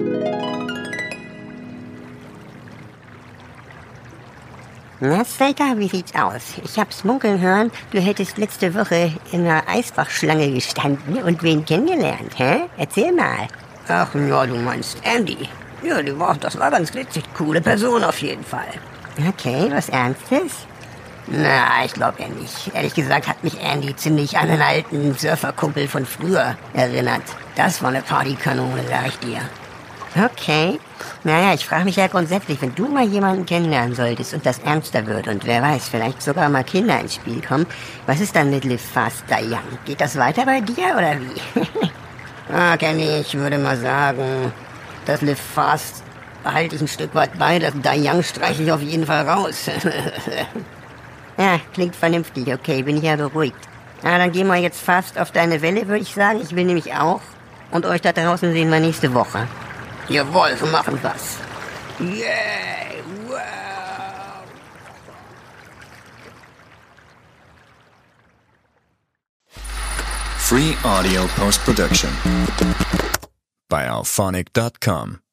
Na, Slater, wie sieht's aus? Ich hab's munkeln hören, du hättest letzte Woche in einer Eisbachschlange gestanden und wen kennengelernt, hä? Erzähl mal. Ach ja, du meinst Andy. Ja, das war ganz witzig. Coole Person auf jeden Fall. Okay, was Ernstes? Na, ich glaube eher nicht. Ehrlich gesagt hat mich Andy ziemlich an einen alten Surferkumpel von früher erinnert. Das war eine Partykanone, sag ich dir. Okay. Naja, ich frage mich ja grundsätzlich, wenn du mal jemanden kennenlernen solltest und das ernster wird und wer weiß, vielleicht sogar mal Kinder ins Spiel kommen, was ist dann mit Live Fast Die Young? Geht das weiter bei dir oder wie? Kenny, ich würde mal sagen, das Live Fast behalte ich ein Stück weit bei, das Die Young streiche ich auf jeden Fall raus. Ja, klingt vernünftig, okay, bin ich ja beruhigt. Na, dann gehen wir jetzt fast auf deine Welle, würde ich sagen. Ich will nämlich auch. Und euch da draußen sehen wir nächste Woche. Jawohl, so machen wir's. Yeah, wow. Free audio post-production by alphonic.com.